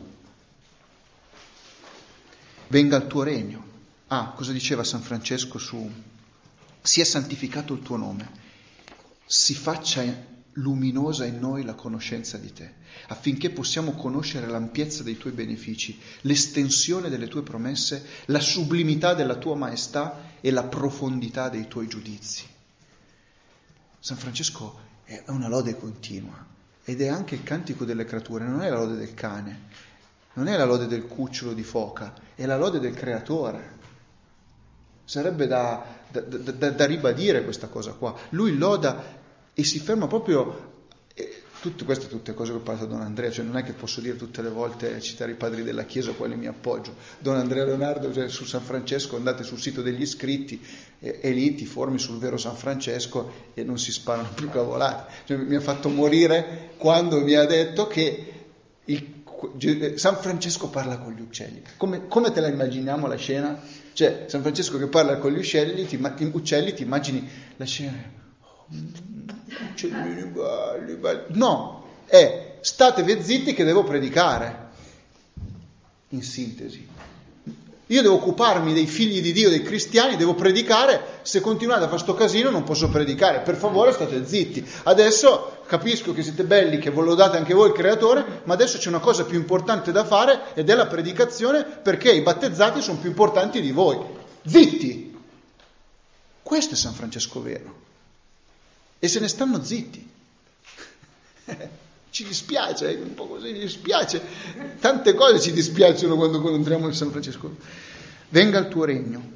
Venga il tuo regno. Ah, cosa diceva San Francesco su sia santificato il tuo nome, si faccia luminosa in noi la conoscenza di te, affinché possiamo conoscere l'ampiezza dei tuoi benefici, l'estensione delle tue promesse, la sublimità della tua maestà e la profondità dei tuoi giudizi. San Francesco è una lode continua ed è anche il cantico delle creature, non è la lode del cane, non è la lode del cucciolo di foca, è la lode del creatore. Sarebbe da, da, da, da ribadire questa cosa qua. Lui loda e si ferma proprio, eh, tutte queste tutte cose che ho parlato a Don Andrea, cioè non è che posso dire tutte le volte, citare i padri della Chiesa, a quali mi appoggio. Don Andrea Leonardo, cioè, su San Francesco, andate sul sito degli iscritti e, e lì ti formi sul vero San Francesco e non si sparano più cavolate. Cioè, mi ha fatto morire quando mi ha detto che il San Francesco parla con gli uccelli. Come, come te la immaginiamo la scena? Cioè, San Francesco che parla con gli uccelli, ti, uccelli, ti immagini la scena? Oh, uccellini belli, belli. No, è statevi zitti che devo predicare. In sintesi. Io devo occuparmi dei figli di Dio, dei cristiani, devo predicare. Se continuate a fare sto casino non posso predicare. Per favore state zitti. Adesso capisco che siete belli, che ve lo date anche voi il creatore, ma adesso c'è una cosa più importante da fare ed è la predicazione, perché i battezzati sono più importanti di voi. Zitti! Questo è San Francesco vero. E se ne stanno zitti. Ci dispiace, è un po' così, ci dispiace. Tante cose ci dispiacciono quando incontriamo il San Francesco. Venga il tuo regno.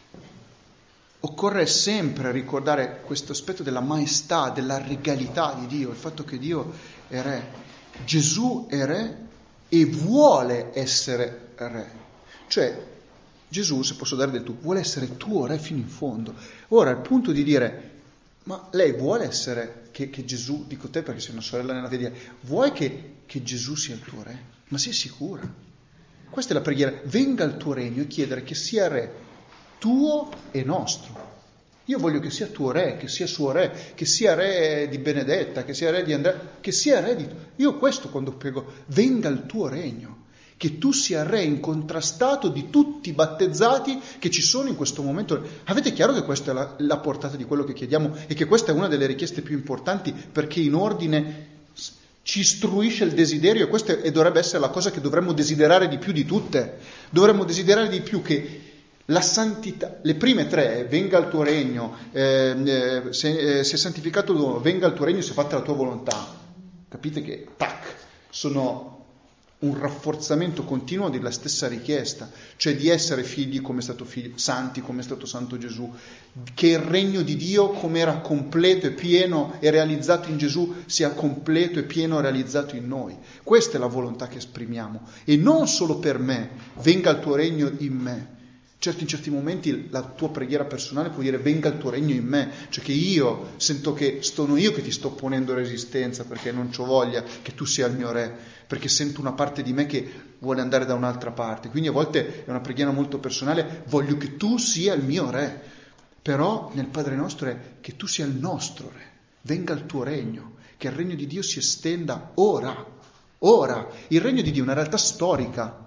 Occorre sempre ricordare questo aspetto della maestà, della regalità di Dio, il fatto che Dio è re. Gesù è re e vuole essere re. Cioè, Gesù, se posso dare del tu, vuole essere tuo re fino in fondo. Ora, il punto di dire, ma lei vuole essere... Che, che Gesù, dico te perché sei una sorella nella fede, vuoi che, che Gesù sia il tuo re? Ma sei sicura? Questa è la preghiera, venga il tuo regno, e chiedere che sia re tuo e nostro. Io voglio che sia tuo re, che sia suo re, che sia re di Benedetta, che sia re di Andrea, che sia re di... Io questo quando prego, venga il tuo regno, che tu sia re incontrastato di tutti i battezzati che ci sono in questo momento. Avete chiaro che questa è la, la portata di quello che chiediamo e che questa è una delle richieste più importanti, perché in ordine ci istruisce il desiderio, e questa è, e dovrebbe essere la cosa che dovremmo desiderare di più di tutte. Dovremmo desiderare di più che la santità, le prime tre, venga il tuo regno, eh, eh, se, eh, se è santificato l'uomo, venga il tuo regno, sia fatta la tua volontà. Capite che, tac, sono un rafforzamento continuo della stessa richiesta, cioè di essere figli come è stato figlio, santi come è stato santo Gesù, che il regno di Dio come era completo e pieno e realizzato in Gesù sia completo e pieno e realizzato in noi. Questa è la volontà che esprimiamo, e non solo per me, venga il tuo regno in me. Certo, in certi momenti la tua preghiera personale può dire venga il tuo regno in me, cioè che io sento che sono io che ti sto ponendo resistenza perché non c'ho voglia che tu sia il mio re, perché sento una parte di me che vuole andare da un'altra parte. Quindi a volte è una preghiera molto personale, voglio che tu sia il mio re, però nel Padre nostro è che tu sia il nostro re, venga il tuo regno, che il regno di Dio si estenda ora, ora. Il regno di Dio è una realtà storica.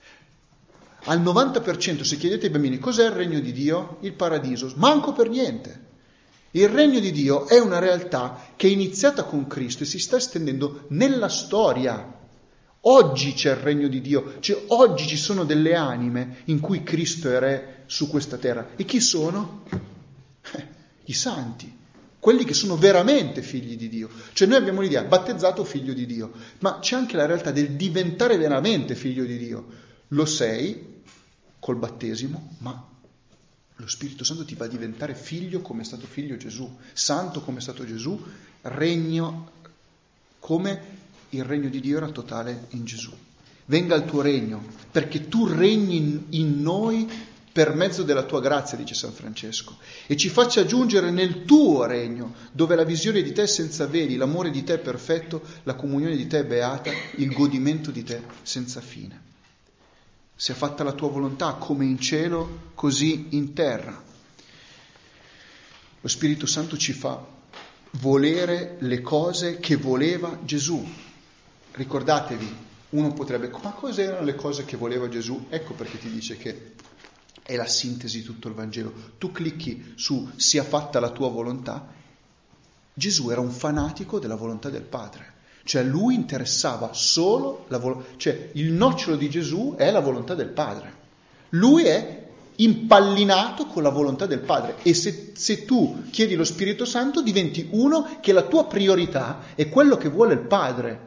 Al novanta per cento, se chiedete ai bambini cos'è il regno di Dio, il paradiso, manco per niente. Il regno di Dio è una realtà che è iniziata con Cristo e si sta estendendo nella storia. Oggi c'è il regno di Dio, cioè oggi ci sono delle anime in cui Cristo è re su questa terra. E chi sono? I santi, quelli che sono veramente figli di Dio. Cioè noi abbiamo l'idea, battezzato figlio di Dio, ma c'è anche la realtà del diventare veramente figlio di Dio. Lo sei col battesimo, ma lo Spirito Santo ti fa diventare figlio come è stato figlio Gesù, santo come è stato Gesù, regno come il regno di Dio era totale in Gesù. Venga il tuo regno, perché tu regni in, in noi per mezzo della tua grazia, dice San Francesco, e ci faccia giungere nel tuo regno, dove la visione di te è senza veli, l'amore di te è perfetto, la comunione di te è beata, il godimento di te senza fine. Sia fatta la tua volontà come in cielo, così in terra. Lo Spirito Santo ci fa volere le cose che voleva Gesù. Ricordatevi, uno potrebbe, ma cosa erano le cose che voleva Gesù? Ecco perché ti dice che è la sintesi di tutto il Vangelo. Tu clicchi su sia fatta la tua volontà. Gesù era un fanatico della volontà del Padre. Cioè lui interessava solo la volontà, cioè il nocciolo di Gesù è la volontà del Padre. Lui è impallinato con la volontà del Padre e se, se tu chiedi lo Spirito Santo diventi uno che la tua priorità è quello che vuole il Padre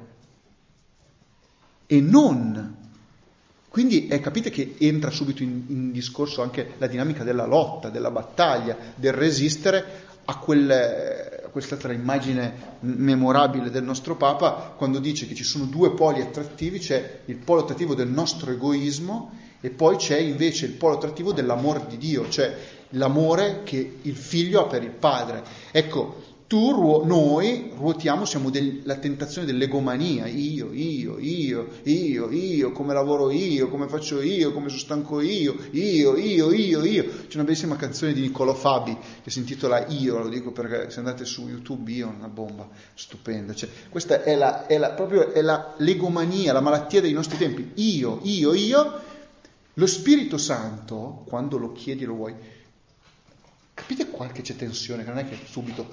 e non. Quindi eh, capite che entra subito in, in discorso anche la dinamica della lotta, della battaglia, del resistere a quel... Questa è stata l'immagine memorabile del nostro Papa quando dice che ci sono due poli attrattivi, c'è il polo attrattivo del nostro egoismo e poi c'è invece il polo attrattivo dell'amore di Dio, cioè l'amore che il figlio ha per il padre. Ecco, tu, ruo- noi ruotiamo, siamo del, la tentazione dell'egomania, io, io, io, io, io, come lavoro io, come faccio io, come sono stanco io, io, io, io, io. C'è una bellissima canzone di Niccolò Fabi che si intitola Io, lo dico perché se andate su YouTube, Io è una bomba stupenda. Cioè, questa è, la, è la, proprio è la, l'egomania, la malattia dei nostri tempi. Io, io, io. Lo Spirito Santo, quando lo chiedi e lo vuoi, capite qua che c'è tensione, che non è che subito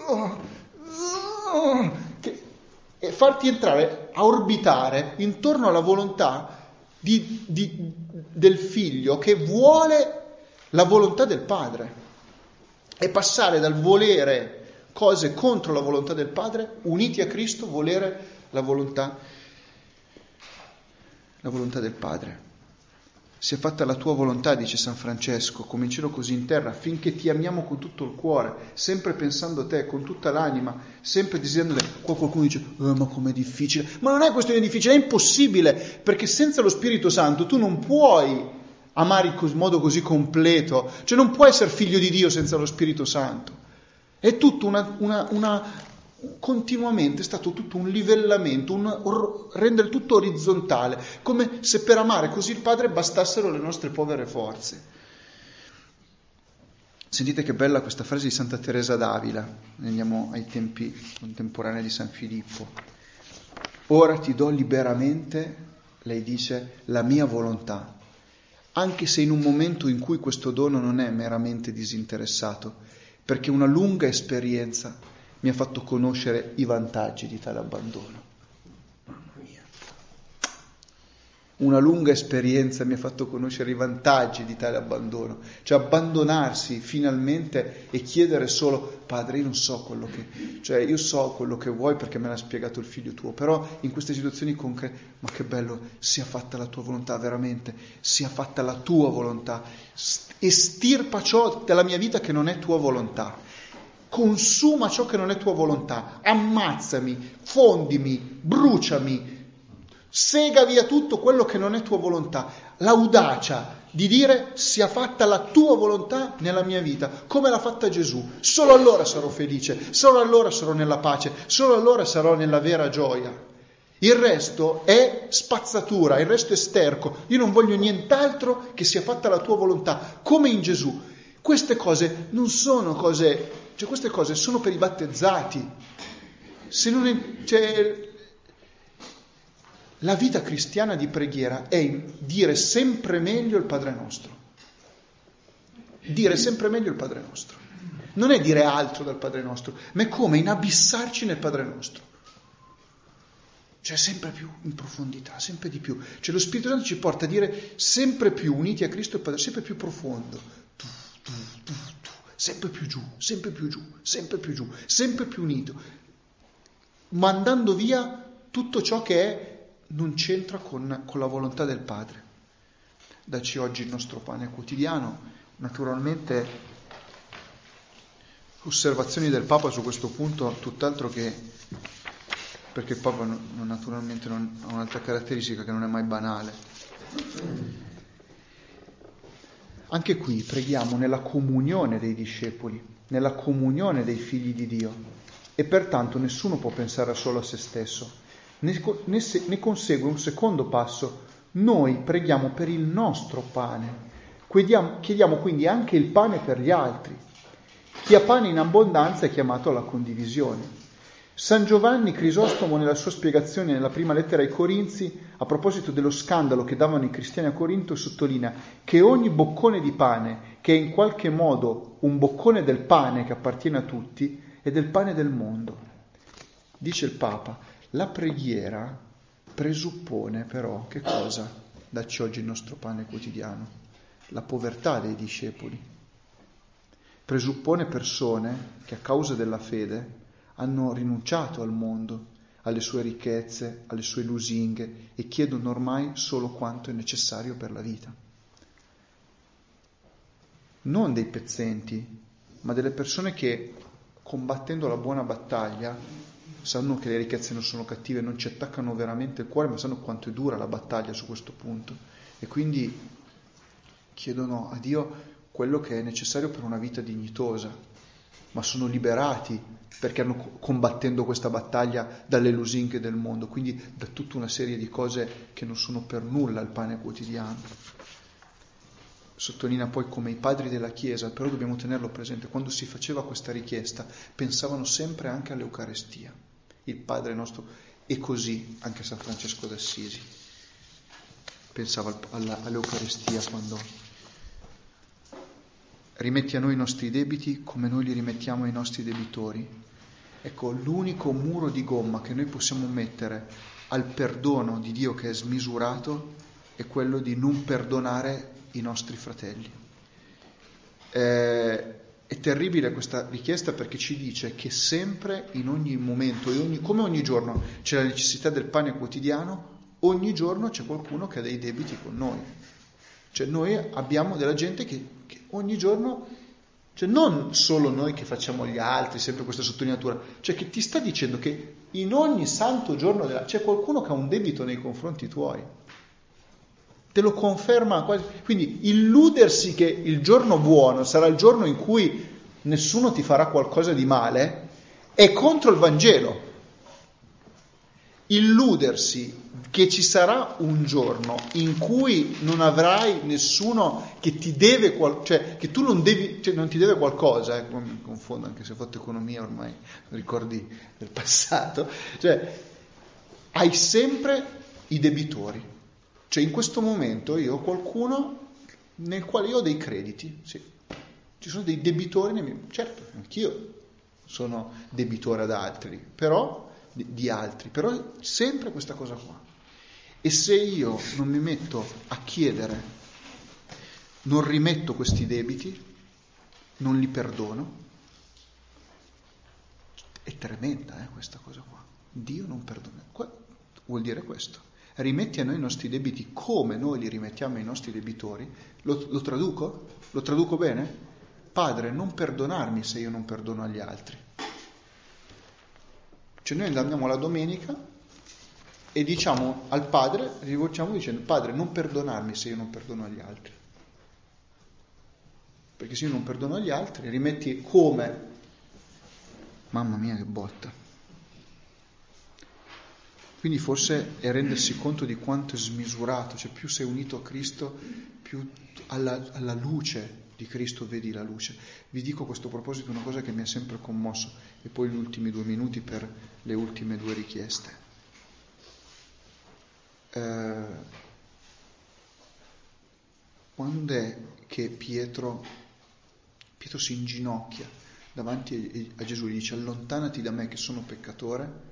che, e farti entrare a orbitare intorno alla volontà di, di, del figlio che vuole la volontà del padre e passare dal volere cose contro la volontà del padre, uniti a Cristo, volere la volontà la volontà del padre. Sia fatta la tua volontà, dice San Francesco, come in cielo così in terra, affinché ti amiamo con tutto il cuore, sempre pensando a te, con tutta l'anima, sempre desiderando te. Qua qualcuno dice, eh, ma com'è difficile. Ma non è questione difficile, è impossibile, perché senza lo Spirito Santo tu non puoi amare in modo così completo, cioè non puoi essere figlio di Dio senza lo Spirito Santo. È tutto una... una, una continuamente è stato tutto un livellamento, un or- rendere tutto orizzontale, come se per amare così il Padre bastassero le nostre povere forze. Sentite che bella questa frase di Santa Teresa d'Avila, andiamo ai tempi contemporanei di San Filippo. Ora ti do liberamente, lei dice, la mia volontà, anche se in un momento in cui questo dono non è meramente disinteressato, perché una lunga esperienza mi ha fatto conoscere i vantaggi di tale abbandono. Una lunga esperienza mi ha fatto conoscere i vantaggi di tale abbandono, cioè abbandonarsi finalmente e chiedere solo, Padre, io non so quello che, cioè io so quello che vuoi perché me l'ha spiegato il figlio tuo, però in queste situazioni concrete, ma che bello, sia fatta la tua volontà veramente, sia fatta la tua volontà, estirpa ciò dalla mia vita che non è tua volontà. Consuma ciò che non è tua volontà, ammazzami, fondimi, bruciami, sega via tutto quello che non è tua volontà. L'audacia di dire sia fatta la tua volontà nella mia vita, come l'ha fatta Gesù. Solo allora sarò felice, solo allora sarò nella pace, solo allora sarò nella vera gioia. Il resto è spazzatura, il resto è sterco. Io non voglio nient'altro che sia fatta la tua volontà, come in Gesù. Queste cose non sono cose... Cioè queste cose sono per i battezzati. Se non è, cioè, la vita cristiana di preghiera è dire sempre meglio il Padre nostro. Dire sempre meglio il Padre nostro. Non è dire altro dal Padre nostro, ma è come inabissarci nel Padre nostro. Cioè sempre più in profondità, sempre di più. Cioè lo Spirito Santo ci porta a dire sempre più uniti a Cristo il Padre, sempre più profondo. Tu, tu, tu, tu. sempre più giù, sempre più giù, sempre più giù, sempre più unito, mandando via tutto ciò che è, non c'entra con, con la volontà del Padre. Dacci oggi il nostro pane quotidiano. Naturalmente osservazioni del Papa su questo punto, tutt'altro che, perché il Papa non, naturalmente non, ha un'altra caratteristica che non è mai banale. Anche qui preghiamo nella comunione dei discepoli, nella comunione dei figli di Dio, e pertanto nessuno può pensare solo a se stesso. Ne, ne, ne consegue un secondo passo: noi preghiamo per il nostro pane, chiediamo, chiediamo quindi anche il pane per gli altri. Chi ha pane in abbondanza è chiamato alla condivisione. San Giovanni Crisostomo, nella sua spiegazione nella prima lettera ai Corinzi, a proposito dello scandalo che davano i cristiani a Corinto, sottolinea che ogni boccone di pane, che è in qualche modo un boccone del pane che appartiene a tutti, è del pane del mondo. Dice il Papa, la preghiera presuppone però che cosa? Dacci oggi il nostro pane quotidiano. La povertà dei discepoli. Presuppone persone che a causa della fede hanno rinunciato al mondo, alle sue ricchezze, alle sue lusinghe, e chiedono ormai solo quanto è necessario per la vita. Non dei pezzenti, ma delle persone che, combattendo la buona battaglia, sanno che le ricchezze non sono cattive, non ci attaccano veramente il cuore, ma sanno quanto è dura la battaglia su questo punto, e quindi chiedono a Dio quello che è necessario per una vita dignitosa, ma sono liberati perché hanno, combattendo questa battaglia, dalle lusinghe del mondo, quindi da tutta una serie di cose che non sono per nulla il pane quotidiano. Sottolinea poi come i padri della Chiesa, però dobbiamo tenerlo presente, quando si faceva questa richiesta pensavano sempre anche all'Eucarestia, il Padre nostro, e così anche San Francesco d'Assisi pensava alla, all'Eucarestia quando rimetti a noi i nostri debiti come noi li rimettiamo ai nostri debitori. Ecco, l'unico muro di gomma che noi possiamo mettere al perdono di Dio, che è smisurato, è quello di non perdonare i nostri fratelli. Eh, è terribile questa richiesta, perché ci dice che sempre, in ogni momento, e ogni, come ogni giorno c'è la necessità del pane quotidiano, ogni giorno c'è qualcuno che ha dei debiti con noi. Cioè noi abbiamo della gente che, che ogni giorno, cioè non solo noi che facciamo gli altri, sempre questa sottolineatura, cioè che ti sta dicendo che in ogni santo giorno della, c'è qualcuno che ha un debito nei confronti tuoi. Te lo conferma quasi. Quindi illudersi che il giorno buono sarà il giorno in cui nessuno ti farà qualcosa di male è contro il Vangelo. Illudersi che ci sarà un giorno in cui non avrai nessuno che ti deve qual- cioè che tu non devi, cioè non ti deve qualcosa, eh, mi confondo, anche se ho fatto economia ormai ricordi del passato, cioè hai sempre i debitori. Cioè in questo momento io ho qualcuno nel quale io ho dei crediti, sì. Ci sono dei debitori nei miei, certo, anch'io sono debitore ad altri, però di, di altri, però sempre questa cosa qua. E se io non mi metto a chiedere, non rimetto questi debiti, non li perdono, è tremenda eh, questa cosa qua. Dio non perdona. Qua, vuol dire questo. Rimetti a noi i nostri debiti come noi li rimettiamo ai nostri debitori. Lo, lo traduco? Lo traduco bene? Padre, non perdonarmi se io non perdono agli altri. Cioè noi andiamo la domenica e diciamo al Padre, rivolgiamo dicendo: Padre, non perdonarmi se io non perdono agli altri. Perché se io non perdono agli altri, rimetti come? Mamma mia che botta. Quindi forse è rendersi conto di quanto è smisurato, cioè più sei unito a Cristo, più alla, alla luce di Cristo vedi la luce. Vi dico a questo proposito una cosa che mi ha sempre commosso, e poi gli ultimi due minuti per le ultime due richieste. Eh, quando è che Pietro, Pietro si inginocchia davanti a Gesù e gli dice: allontanati da me che sono peccatore?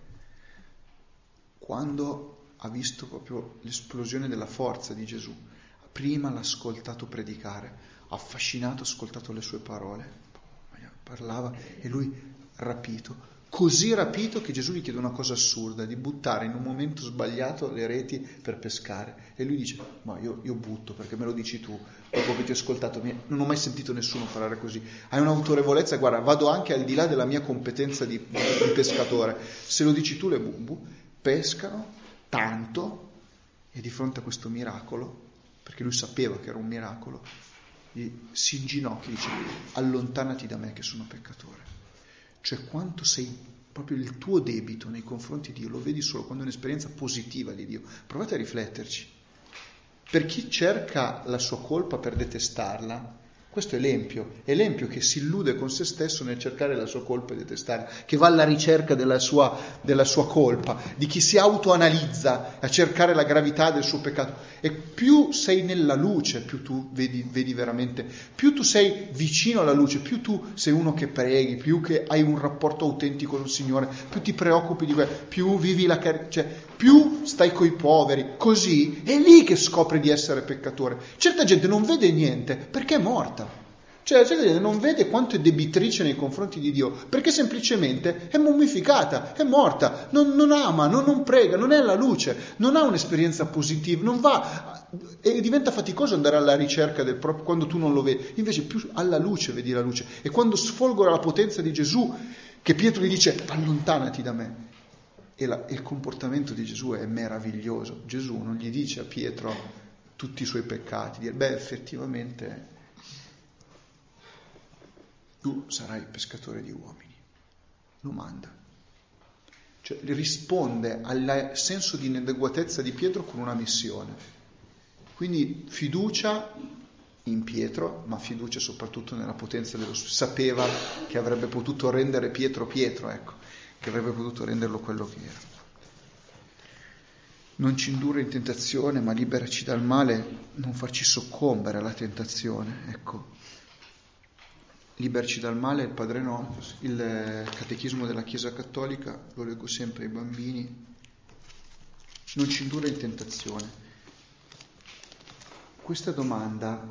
Quando ha visto proprio l'esplosione della forza di Gesù. Prima l'ha ascoltato predicare, ha affascinato, ascoltato le sue parole. parlava, e lui rapito. Così rapito che Gesù gli chiede una cosa assurda, di buttare in un momento sbagliato le reti per pescare. E lui dice, ma io, io butto perché me lo dici tu, dopo che ti ho ascoltato, non ho mai sentito nessuno parlare così. Hai un'autorevolezza, guarda, vado anche al di là della mia competenza di, di pescatore. Se lo dici tu, le bumbu pescano tanto, e di fronte a questo miracolo, perché lui sapeva che era un miracolo, si inginocchia e dice, allontanati da me che sono peccatore. Cioè quanto sei, proprio il tuo debito nei confronti di Dio lo vedi solo quando è un'esperienza positiva di Dio. Provate a rifletterci. Per chi cerca la sua colpa per detestarla, questo è l'empio, è l'empio che si illude con se stesso nel cercare la sua colpa e detestarla, che va alla ricerca della sua, della sua colpa, di chi si autoanalizza a cercare la gravità del suo peccato. E più sei nella luce, più tu vedi, vedi veramente, più tu sei vicino alla luce, più tu sei uno che preghi, più che hai un rapporto autentico con il Signore, più ti preoccupi di quello, più vivi la carità, cioè più stai coi poveri, così è lì che scopri di essere peccatore. Certa gente non vede niente perché è morta. Cioè la gente non vede quanto è debitrice nei confronti di Dio, perché semplicemente è mummificata, è morta, non, non ama, non, non prega, non è alla luce, non ha un'esperienza positiva, non va, e diventa faticoso andare alla ricerca del proprio quando tu non lo vedi. Invece più alla luce vedi la luce, e quando sfolgora la potenza di Gesù, che Pietro gli dice allontanati da me, e, la, e il comportamento di Gesù è meraviglioso. Gesù non gli dice a Pietro tutti i suoi peccati, dire beh effettivamente tu sarai pescatore di uomini, lo manda. Cioè risponde al senso di inadeguatezza di Pietro con una missione. Quindi fiducia in Pietro, ma fiducia soprattutto nella potenza dello Spirito. Sapeva che avrebbe potuto rendere Pietro Pietro, ecco, che avrebbe potuto renderlo quello che era. Non ci indurre in tentazione, ma liberaci dal male, non farci soccombere alla tentazione, ecco. Liberci dal male, il Padre Nostro, il Catechismo della Chiesa Cattolica, lo leggo sempre ai bambini. Non ci indurre in tentazione. Questa domanda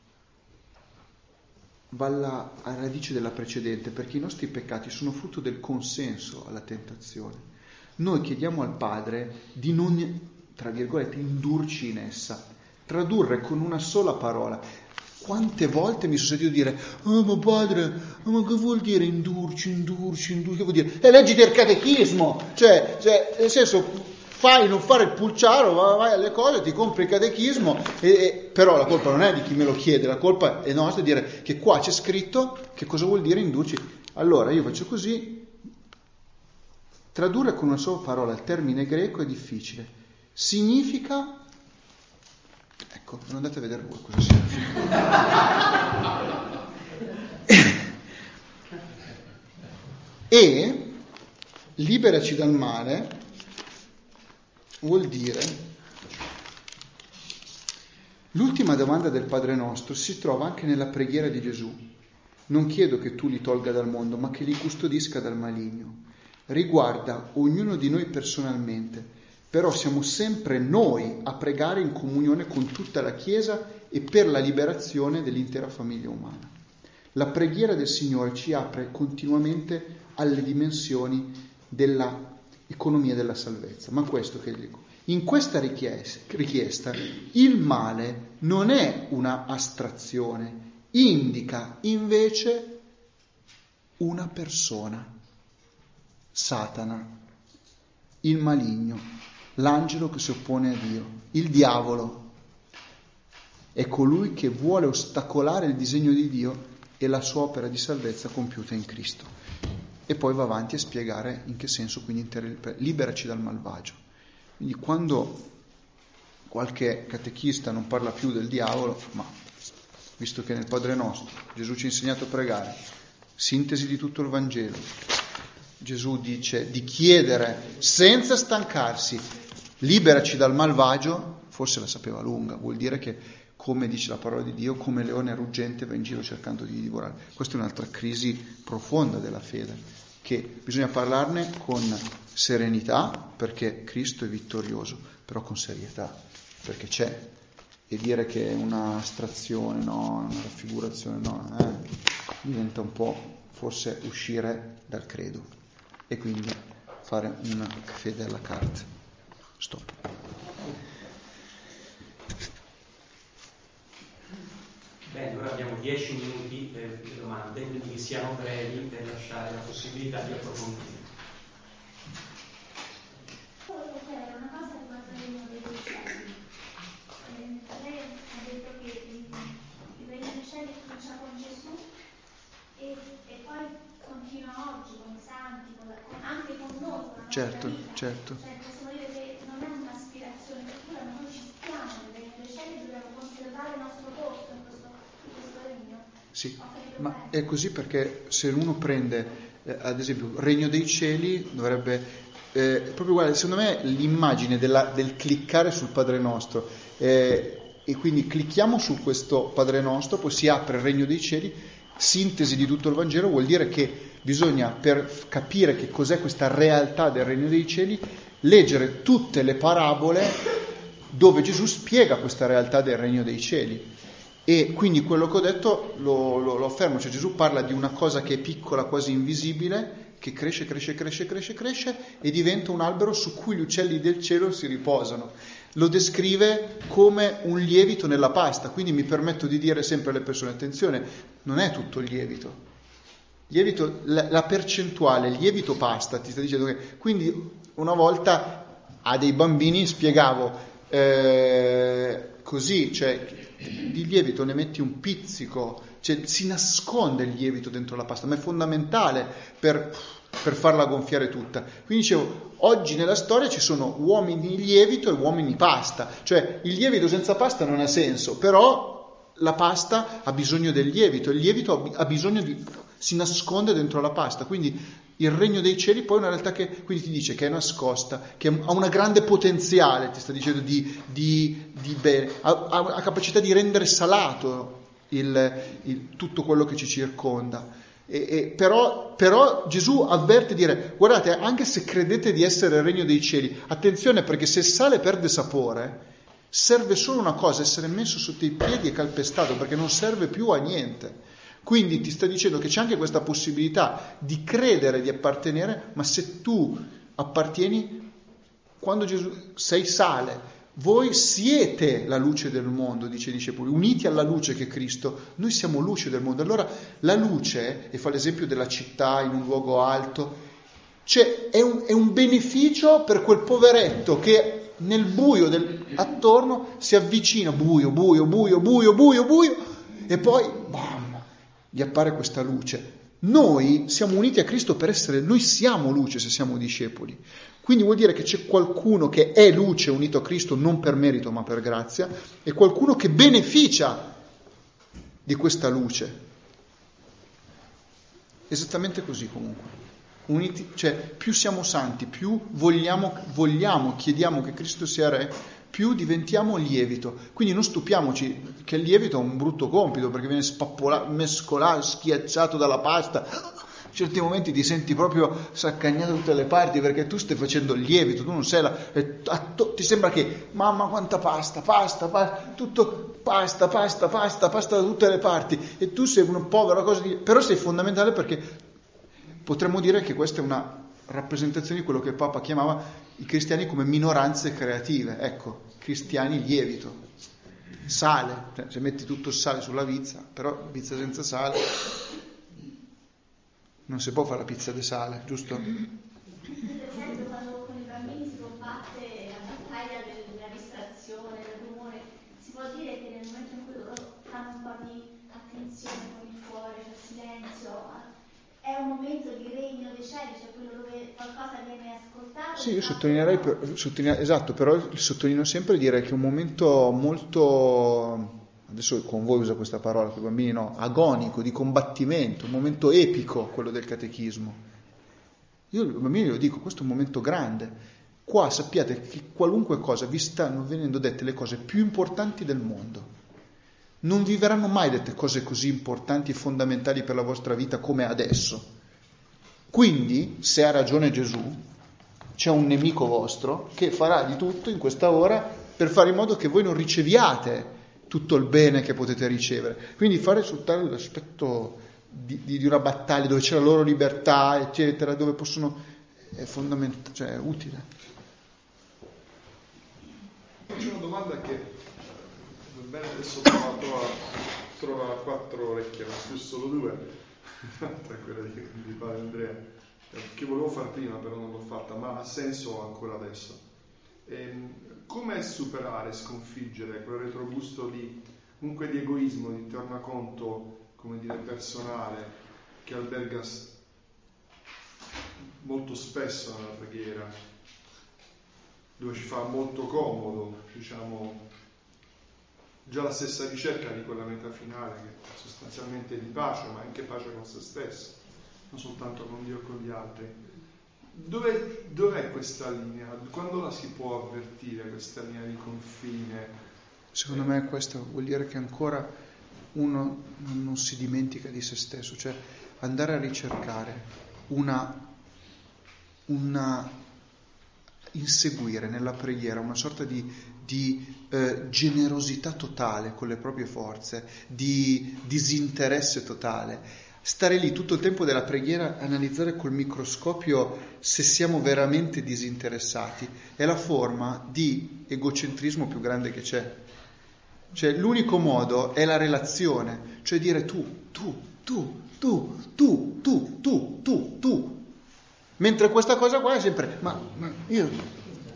va alla, alla radice della precedente, perché i nostri peccati sono frutto del consenso alla tentazione. Noi chiediamo al Padre di non, tra virgolette, indurci in essa, tradurre con una sola parola. Quante volte mi sono sentito dire, oh ma padre, oh, ma che vuol dire indurci, indurci, indurci, che vuol dire? E leggiti il catechismo, cioè, cioè nel senso, fai non fare il pulciaro, vai alle cose, ti compri il catechismo, e, e, però la colpa non è di chi me lo chiede, la colpa è nostra di dire che qua c'è scritto che cosa vuol dire indurci. Allora io faccio così, tradurre con una sola parola il termine greco è difficile, significa... Ecco, non andate a vedere voi cosa significa. E liberaci dal male vuol dire, l'ultima domanda del Padre Nostro si trova anche nella preghiera di Gesù. Non chiedo che tu li tolga dal mondo, ma che li custodisca dal maligno. Riguarda ognuno di noi personalmente. Però siamo sempre noi a pregare in comunione con tutta la Chiesa e per la liberazione dell'intera famiglia umana. La preghiera del Signore ci apre continuamente alle dimensioni dell'economia della salvezza. Ma questo che dico, in questa richiesta il male non è una astrazione, indica invece una persona, Satana, il maligno. L'angelo che si oppone a Dio, il diavolo, è colui che vuole ostacolare il disegno di Dio e la sua opera di salvezza compiuta in Cristo. E poi va avanti a spiegare in che senso, quindi inter- liberaci dal malvagio. Quindi quando qualche catechista non parla più del diavolo, ma visto che nel Padre Nostro Gesù ci ha insegnato a pregare, sintesi di tutto il Vangelo, Gesù dice di chiedere senza stancarsi, liberaci dal malvagio, forse la sapeva lunga, vuol dire che, come dice la parola di Dio, come leone ruggente va in giro cercando di divorare. Questa è un'altra crisi profonda della fede, che bisogna parlarne con serenità, perché Cristo è vittorioso, però con serietà, perché c'è e dire che è un'astrazione, no, una raffigurazione, no, eh, diventa un po' forse uscire dal credo e quindi fare una fede alla carte. Stop. Bene, ora abbiamo dieci minuti per le domande, quindi che siano brevi per lasciare la possibilità di approfondire. Volevo chiedere una cosa riguardo il regno dei cieli. Lei ha detto che il regno dei cieli comincia con Gesù e, e poi continua oggi con i santi, con la, con, anche con noi, con la Certo, vita. certo. Cioè, possiamo dire che non è un'aspirazione futura, ma noi ci stiamo nel regno dei cieli e dobbiamo conservare il nostro posto in questo, in questo regno. Sì, ma è così perché se uno prende, eh, ad esempio, Regno dei Cieli, dovrebbe... Eh, proprio guarda, secondo me l'immagine della, del cliccare sul Padre Nostro, eh, e quindi clicchiamo su questo Padre Nostro, poi si apre il Regno dei Cieli, sintesi di tutto il Vangelo, vuol dire che bisogna, per capire che cos'è questa realtà del Regno dei Cieli, leggere tutte le parabole dove Gesù spiega questa realtà del Regno dei Cieli. E quindi quello che ho detto lo, lo, lo affermo, cioè Gesù parla di una cosa che è piccola, quasi invisibile, che cresce, cresce, cresce, cresce, cresce e diventa un albero su cui gli uccelli del cielo si riposano. Lo descrive come un lievito nella pasta, quindi mi permetto di dire sempre alle persone, attenzione, non è tutto il lievito. Lievito, la, la percentuale, il lievito pasta, ti sta dicendo che... Quindi una volta a dei bambini spiegavo eh, così, cioè di lievito ne metti un pizzico, cioè si nasconde il lievito dentro la pasta, ma è fondamentale per, per farla gonfiare tutta. Quindi dicevo, oggi nella storia ci sono uomini lievito e uomini pasta, cioè il lievito senza pasta non ha senso, però la pasta ha bisogno del lievito, il lievito ha bisogno di... si nasconde dentro la pasta, quindi il regno dei cieli poi è una realtà che quindi ti dice che è nascosta, che ha una grande potenziale, ti sta dicendo di, di, di bene, ha, ha una capacità di rendere salato il, il, tutto quello che ci circonda. E, e, però, però Gesù avverte di dire, guardate, anche se credete di essere il regno dei cieli, attenzione, perché se il sale perde sapore, serve solo una cosa, essere messo sotto i piedi e calpestato, perché non serve più a niente. Quindi ti sta dicendo che c'è anche questa possibilità di credere di appartenere, ma se tu appartieni, quando Gesù sei sale, voi siete la luce del mondo, dice i discepoli, uniti alla luce che è Cristo, noi siamo luce del mondo. Allora la luce, e fa l'esempio della città in un luogo alto, cioè è un, è un beneficio per quel poveretto che nel buio del, attorno si avvicina, buio, buio, buio, buio, buio, buio, e poi bam, gli appare questa luce. Noi siamo uniti a Cristo per essere, noi siamo luce se siamo discepoli. Quindi vuol dire che c'è qualcuno che è luce unito a Cristo non per merito ma per grazia, e qualcuno che beneficia di questa luce. Esattamente così comunque. Uniti, cioè più siamo santi, più vogliamo, vogliamo, chiediamo che Cristo sia Re, più diventiamo lievito. Quindi non stupiamoci che il lievito è un brutto compito, perché viene spappolato, mescolato, schiacciato dalla pasta. In certi momenti ti senti proprio saccagnato da tutte le parti, perché tu stai facendo il lievito, tu non sei la... ti sembra che, mamma quanta pasta, pasta, pasta, tutto pasta, pasta, pasta, pasta da tutte le parti, e tu sei una povera cosa di... Però sei fondamentale, perché potremmo dire che questa è una rappresentazione di quello che il Papa chiamava i cristiani come minoranze creative. Ecco, cristiani lievito, sale, cioè, se metti tutto il sale sulla pizza, però pizza senza sale non si può fare la pizza di sale, giusto? Per esempio, quando con i bambini si combatte la battaglia della distrazione, del rumore, si può dire che nel momento in cui loro fanno un po' di attenzione con il cuore, il silenzio, è un momento di regno dei cieli, cioè quello dove qualcosa viene ascoltato. Sì, io sottolineerei, per, sottoline, esatto, però sottolineo sempre dire che è un momento molto, adesso con voi uso questa parola, con i bambini no, agonico, di combattimento, un momento epico, quello del catechismo. Io ai bambini lo dico, questo è un momento grande. Qua sappiate che qualunque cosa vi stanno venendo dette le cose più importanti del mondo. Non vi verranno mai dette cose così importanti e fondamentali per la vostra vita come adesso. Quindi, se ha ragione Gesù, c'è un nemico vostro che farà di tutto in questa ora per fare in modo che voi non riceviate tutto il bene che potete ricevere. Quindi fare soltanto l'aspetto di, di, di una battaglia dove c'è la loro libertà, eccetera, dove possono, è fondamentale, cioè è utile. C'è una domanda che bene adesso trova, trova, trova quattro orecchie, ma più solo due, tra quella di, di padre Andrea, che volevo fare prima però non l'ho fatta, ma ha senso ancora adesso. Come superare, sconfiggere quel retrogusto di, comunque di egoismo, di tornaconto, come dire, personale, che alberga molto spesso nella preghiera, dove ci fa molto comodo, diciamo, già la stessa ricerca di quella meta finale, che è sostanzialmente di pace, ma anche pace con se stesso, non soltanto con Dio e con gli altri. Dov'è, dov'è questa linea? Quando la si può avvertire, questa linea di confine? Secondo me questo vuol dire che ancora uno non si dimentica di se stesso, cioè andare a ricercare una, una inseguire nella preghiera una sorta di, di eh, generosità totale con le proprie forze, di disinteresse totale. Stare lì tutto il tempo della preghiera, analizzare col microscopio se siamo veramente disinteressati, è la forma di egocentrismo più grande che c'è. Cioè l'unico modo è la relazione, cioè dire tu, tu, tu, tu, tu, tu, tu, tu, tu. Mentre questa cosa qua è sempre, ma, ma io...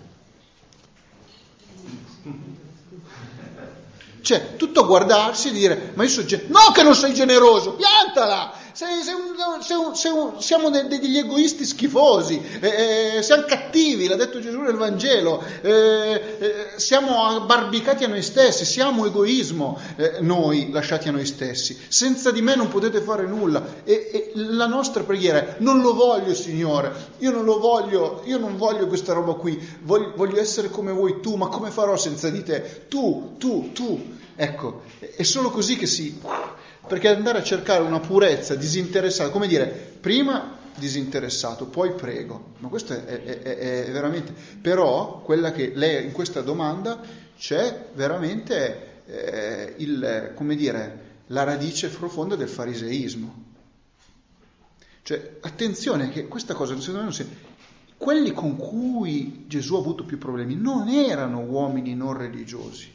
Cioè, tutto a guardarsi e dire, ma io sono gen- no che non sei generoso, piantala! Sei, sei un, sei un, sei un, siamo de- degli egoisti schifosi, eh, eh, siamo cattivi, l'ha detto Gesù nel Vangelo, eh, eh, siamo abbarbicati a noi stessi, siamo egoismo, eh, noi lasciati a noi stessi. Senza di me non potete fare nulla. E, e la nostra preghiera è, non lo voglio Signore, io non lo voglio, io non voglio questa roba qui, voglio, voglio essere come vuoi tu, ma come farò senza di te? Tu, tu, tu. Ecco, è solo così che si... Perché andare a cercare una purezza disinteressata, come dire, prima disinteressato, poi prego. Ma questo è, è, è, è veramente... Però, quella che lei in questa domanda c'è veramente eh, il, come dire, la radice profonda del fariseismo. Cioè, attenzione che questa cosa, secondo me, non si... Quelli con cui Gesù ha avuto più problemi non erano uomini non religiosi.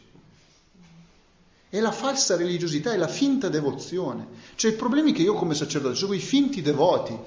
È la falsa religiosità, è la finta devozione. Cioè i problemi che io come sacerdote sono i finti devoti.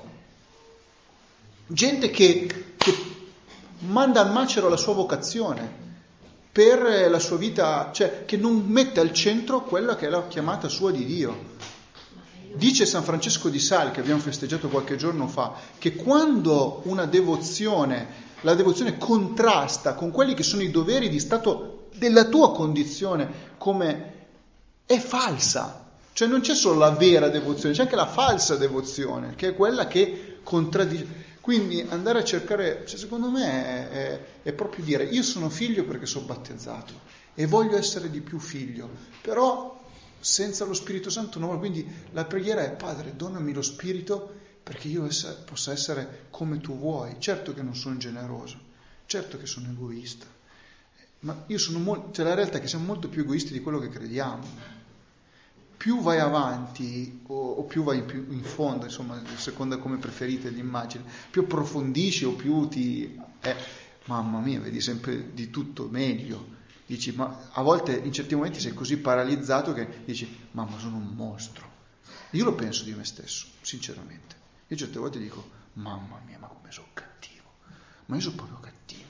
Gente che, che manda al macero la sua vocazione per la sua vita, cioè che non mette al centro quella che è la chiamata sua di Dio. Dice San Francesco di Sales, che abbiamo festeggiato qualche giorno fa, che quando una devozione, la devozione contrasta con quelli che sono i doveri di stato della tua condizione, come è falsa, cioè non c'è solo la vera devozione, c'è anche la falsa devozione, che è quella che contraddice. Quindi andare a cercare, cioè secondo me è, è, è proprio dire, io sono figlio perché sono battezzato e voglio essere di più figlio, però senza lo Spirito Santo no. Quindi la preghiera è, Padre, donami lo Spirito perché io essa, possa essere come tu vuoi. Certo che non sono generoso, certo che sono egoista, ma io sono molto, cioè la realtà è che siamo molto più egoisti di quello che crediamo. Più vai avanti o, o più vai più in fondo, insomma, a seconda come preferite l'immagine, più approfondisci o più ti... Eh, mamma mia, vedi sempre di tutto meglio. Dici, ma a volte in certi momenti sei così paralizzato che dici, mamma, sono un mostro. Io lo penso di me stesso, sinceramente. Io certe volte dico, mamma mia, ma come sono cattivo. Ma io sono proprio cattivo.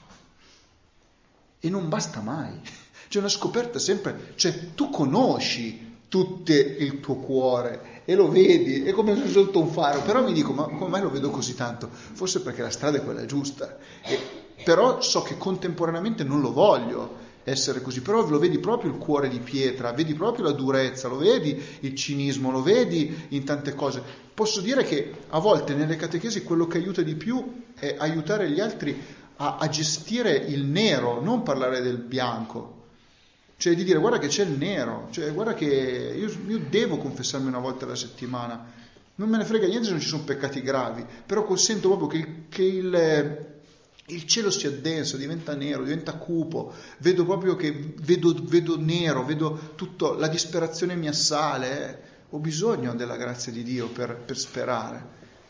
E non basta mai. C'è una scoperta sempre, cioè tu conosci tutto il tuo cuore e lo vedi, è come se sotto un faro, però mi dico, ma come mai lo vedo così tanto? Forse perché la strada è quella giusta, e, però so che contemporaneamente non lo voglio essere così, però lo vedi proprio il cuore di pietra, vedi proprio la durezza, lo vedi il cinismo, lo vedi in tante cose. Posso dire che a volte nelle catechesi quello che aiuta di più è aiutare gli altri a, a gestire il nero, non parlare del bianco. Cioè di dire, guarda che c'è il nero, cioè guarda che io, io devo confessarmi una volta alla settimana, non me ne frega niente se non ci sono peccati gravi, però sento proprio che, che il, il cielo si addensa, diventa nero, diventa cupo, vedo proprio che vedo, vedo nero, vedo tutto, la disperazione mi assale, eh. Ho bisogno della grazia di Dio per, per sperare.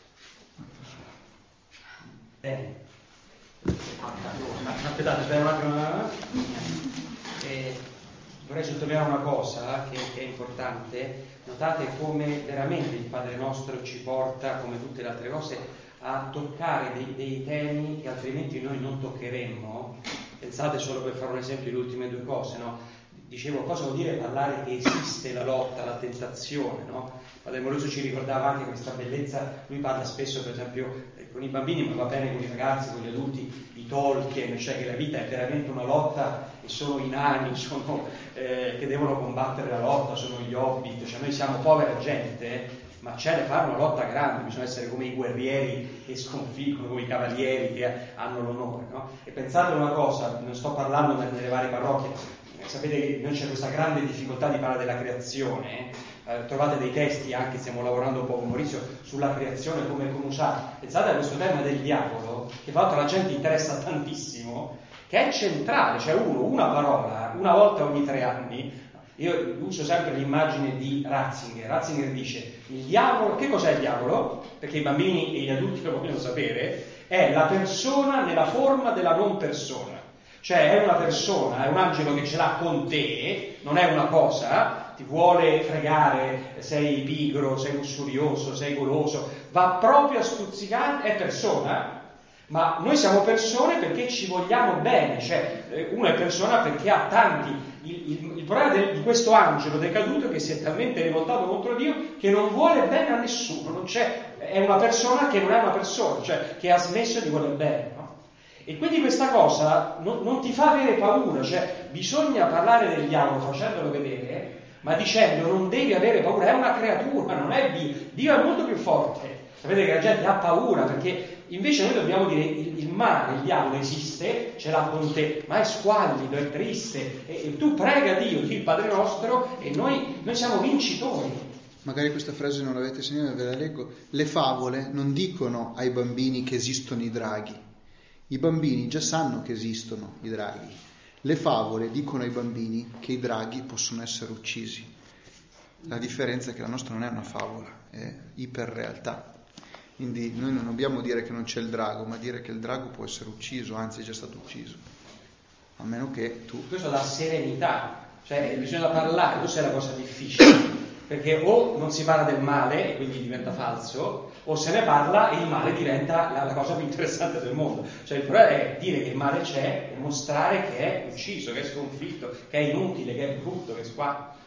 Bene. Aspettate, aspetta un attimo. Eh, vorrei sottolineare una cosa che, che è importante. Notate come veramente il Padre nostro ci porta, come tutte le altre cose, a toccare dei, dei temi che altrimenti noi non toccheremmo. Pensate solo, per fare un esempio, le ultime due cose, no? Dicevo, cosa vuol dire parlare che esiste la lotta, la tentazione, no? Padre Maurizio ci ricordava anche questa bellezza. Lui parla spesso, per esempio, con i bambini, ma va bene con i ragazzi, con gli adulti, di Tolkien, cioè che la vita è veramente una lotta e sono i nani sono, eh, che devono combattere la lotta, sono gli hobbit, cioè noi siamo povera gente, ma c'è da fare una lotta grande, bisogna essere come i guerrieri che sconfiggono, come i cavalieri che hanno l'onore, no? E pensate una cosa, non sto parlando nelle varie parrocchie, sapete che noi c'è questa grande difficoltà di parlare della creazione, eh, trovate dei testi, anche stiamo lavorando un po' con Maurizio, sulla creazione, come, come usare. Pensate a questo tema del diavolo, che tra l'altro la gente interessa tantissimo, che è centrale, cioè uno, una parola, una volta ogni tre anni. Io uso sempre l'immagine di Ratzinger. Ratzinger dice, il diavolo, che cos'è il diavolo? Perché i bambini e gli adulti lo vogliono sapere, è la persona nella forma della non persona. Cioè è una persona, è un angelo che ce l'ha con te, non è una cosa, ti vuole fregare, sei pigro, sei lussurioso, sei goloso, va proprio a stuzzicare, è persona. Ma noi siamo persone perché ci vogliamo bene, cioè uno è persona perché ha tanti. Il, il, il problema del, di questo angelo decaduto è che si è talmente rivoltato contro Dio che non vuole bene a nessuno, non c'è, è una persona che non è una persona, cioè che ha smesso di voler bene, no? E quindi questa cosa non, non ti fa avere paura, cioè bisogna parlare del diavolo facendolo vedere, ma dicendo non devi avere paura, è una creatura, non è Dio, Dio è molto più forte. Sapete che la gente ha paura perché invece noi dobbiamo dire il, il male, il diavolo esiste, ce l'ha con te, ma è squallido, è triste, e, e tu prega Dio, Dio il Padre nostro, e noi, noi siamo vincitori. Magari questa frase non l'avete segnata, ve la leggo. Le favole non dicono ai bambini che esistono i draghi. I bambini già sanno che esistono i draghi. Le favole dicono ai bambini che i draghi possono essere uccisi. La differenza è che la nostra non è una favola, è iperrealtà. Quindi noi non dobbiamo dire che non c'è il drago, ma dire che il drago può essere ucciso, anzi è già stato ucciso. A meno che tu... Questo dà serenità, cioè bisogna parlare, questa è la cosa difficile, perché o non si parla del male e quindi diventa falso, o se ne parla e il male diventa la, la cosa più interessante del mondo. Cioè il problema è dire che il male c'è e mostrare che è ucciso, che è sconfitto, che è inutile, che è brutto, che è squallido.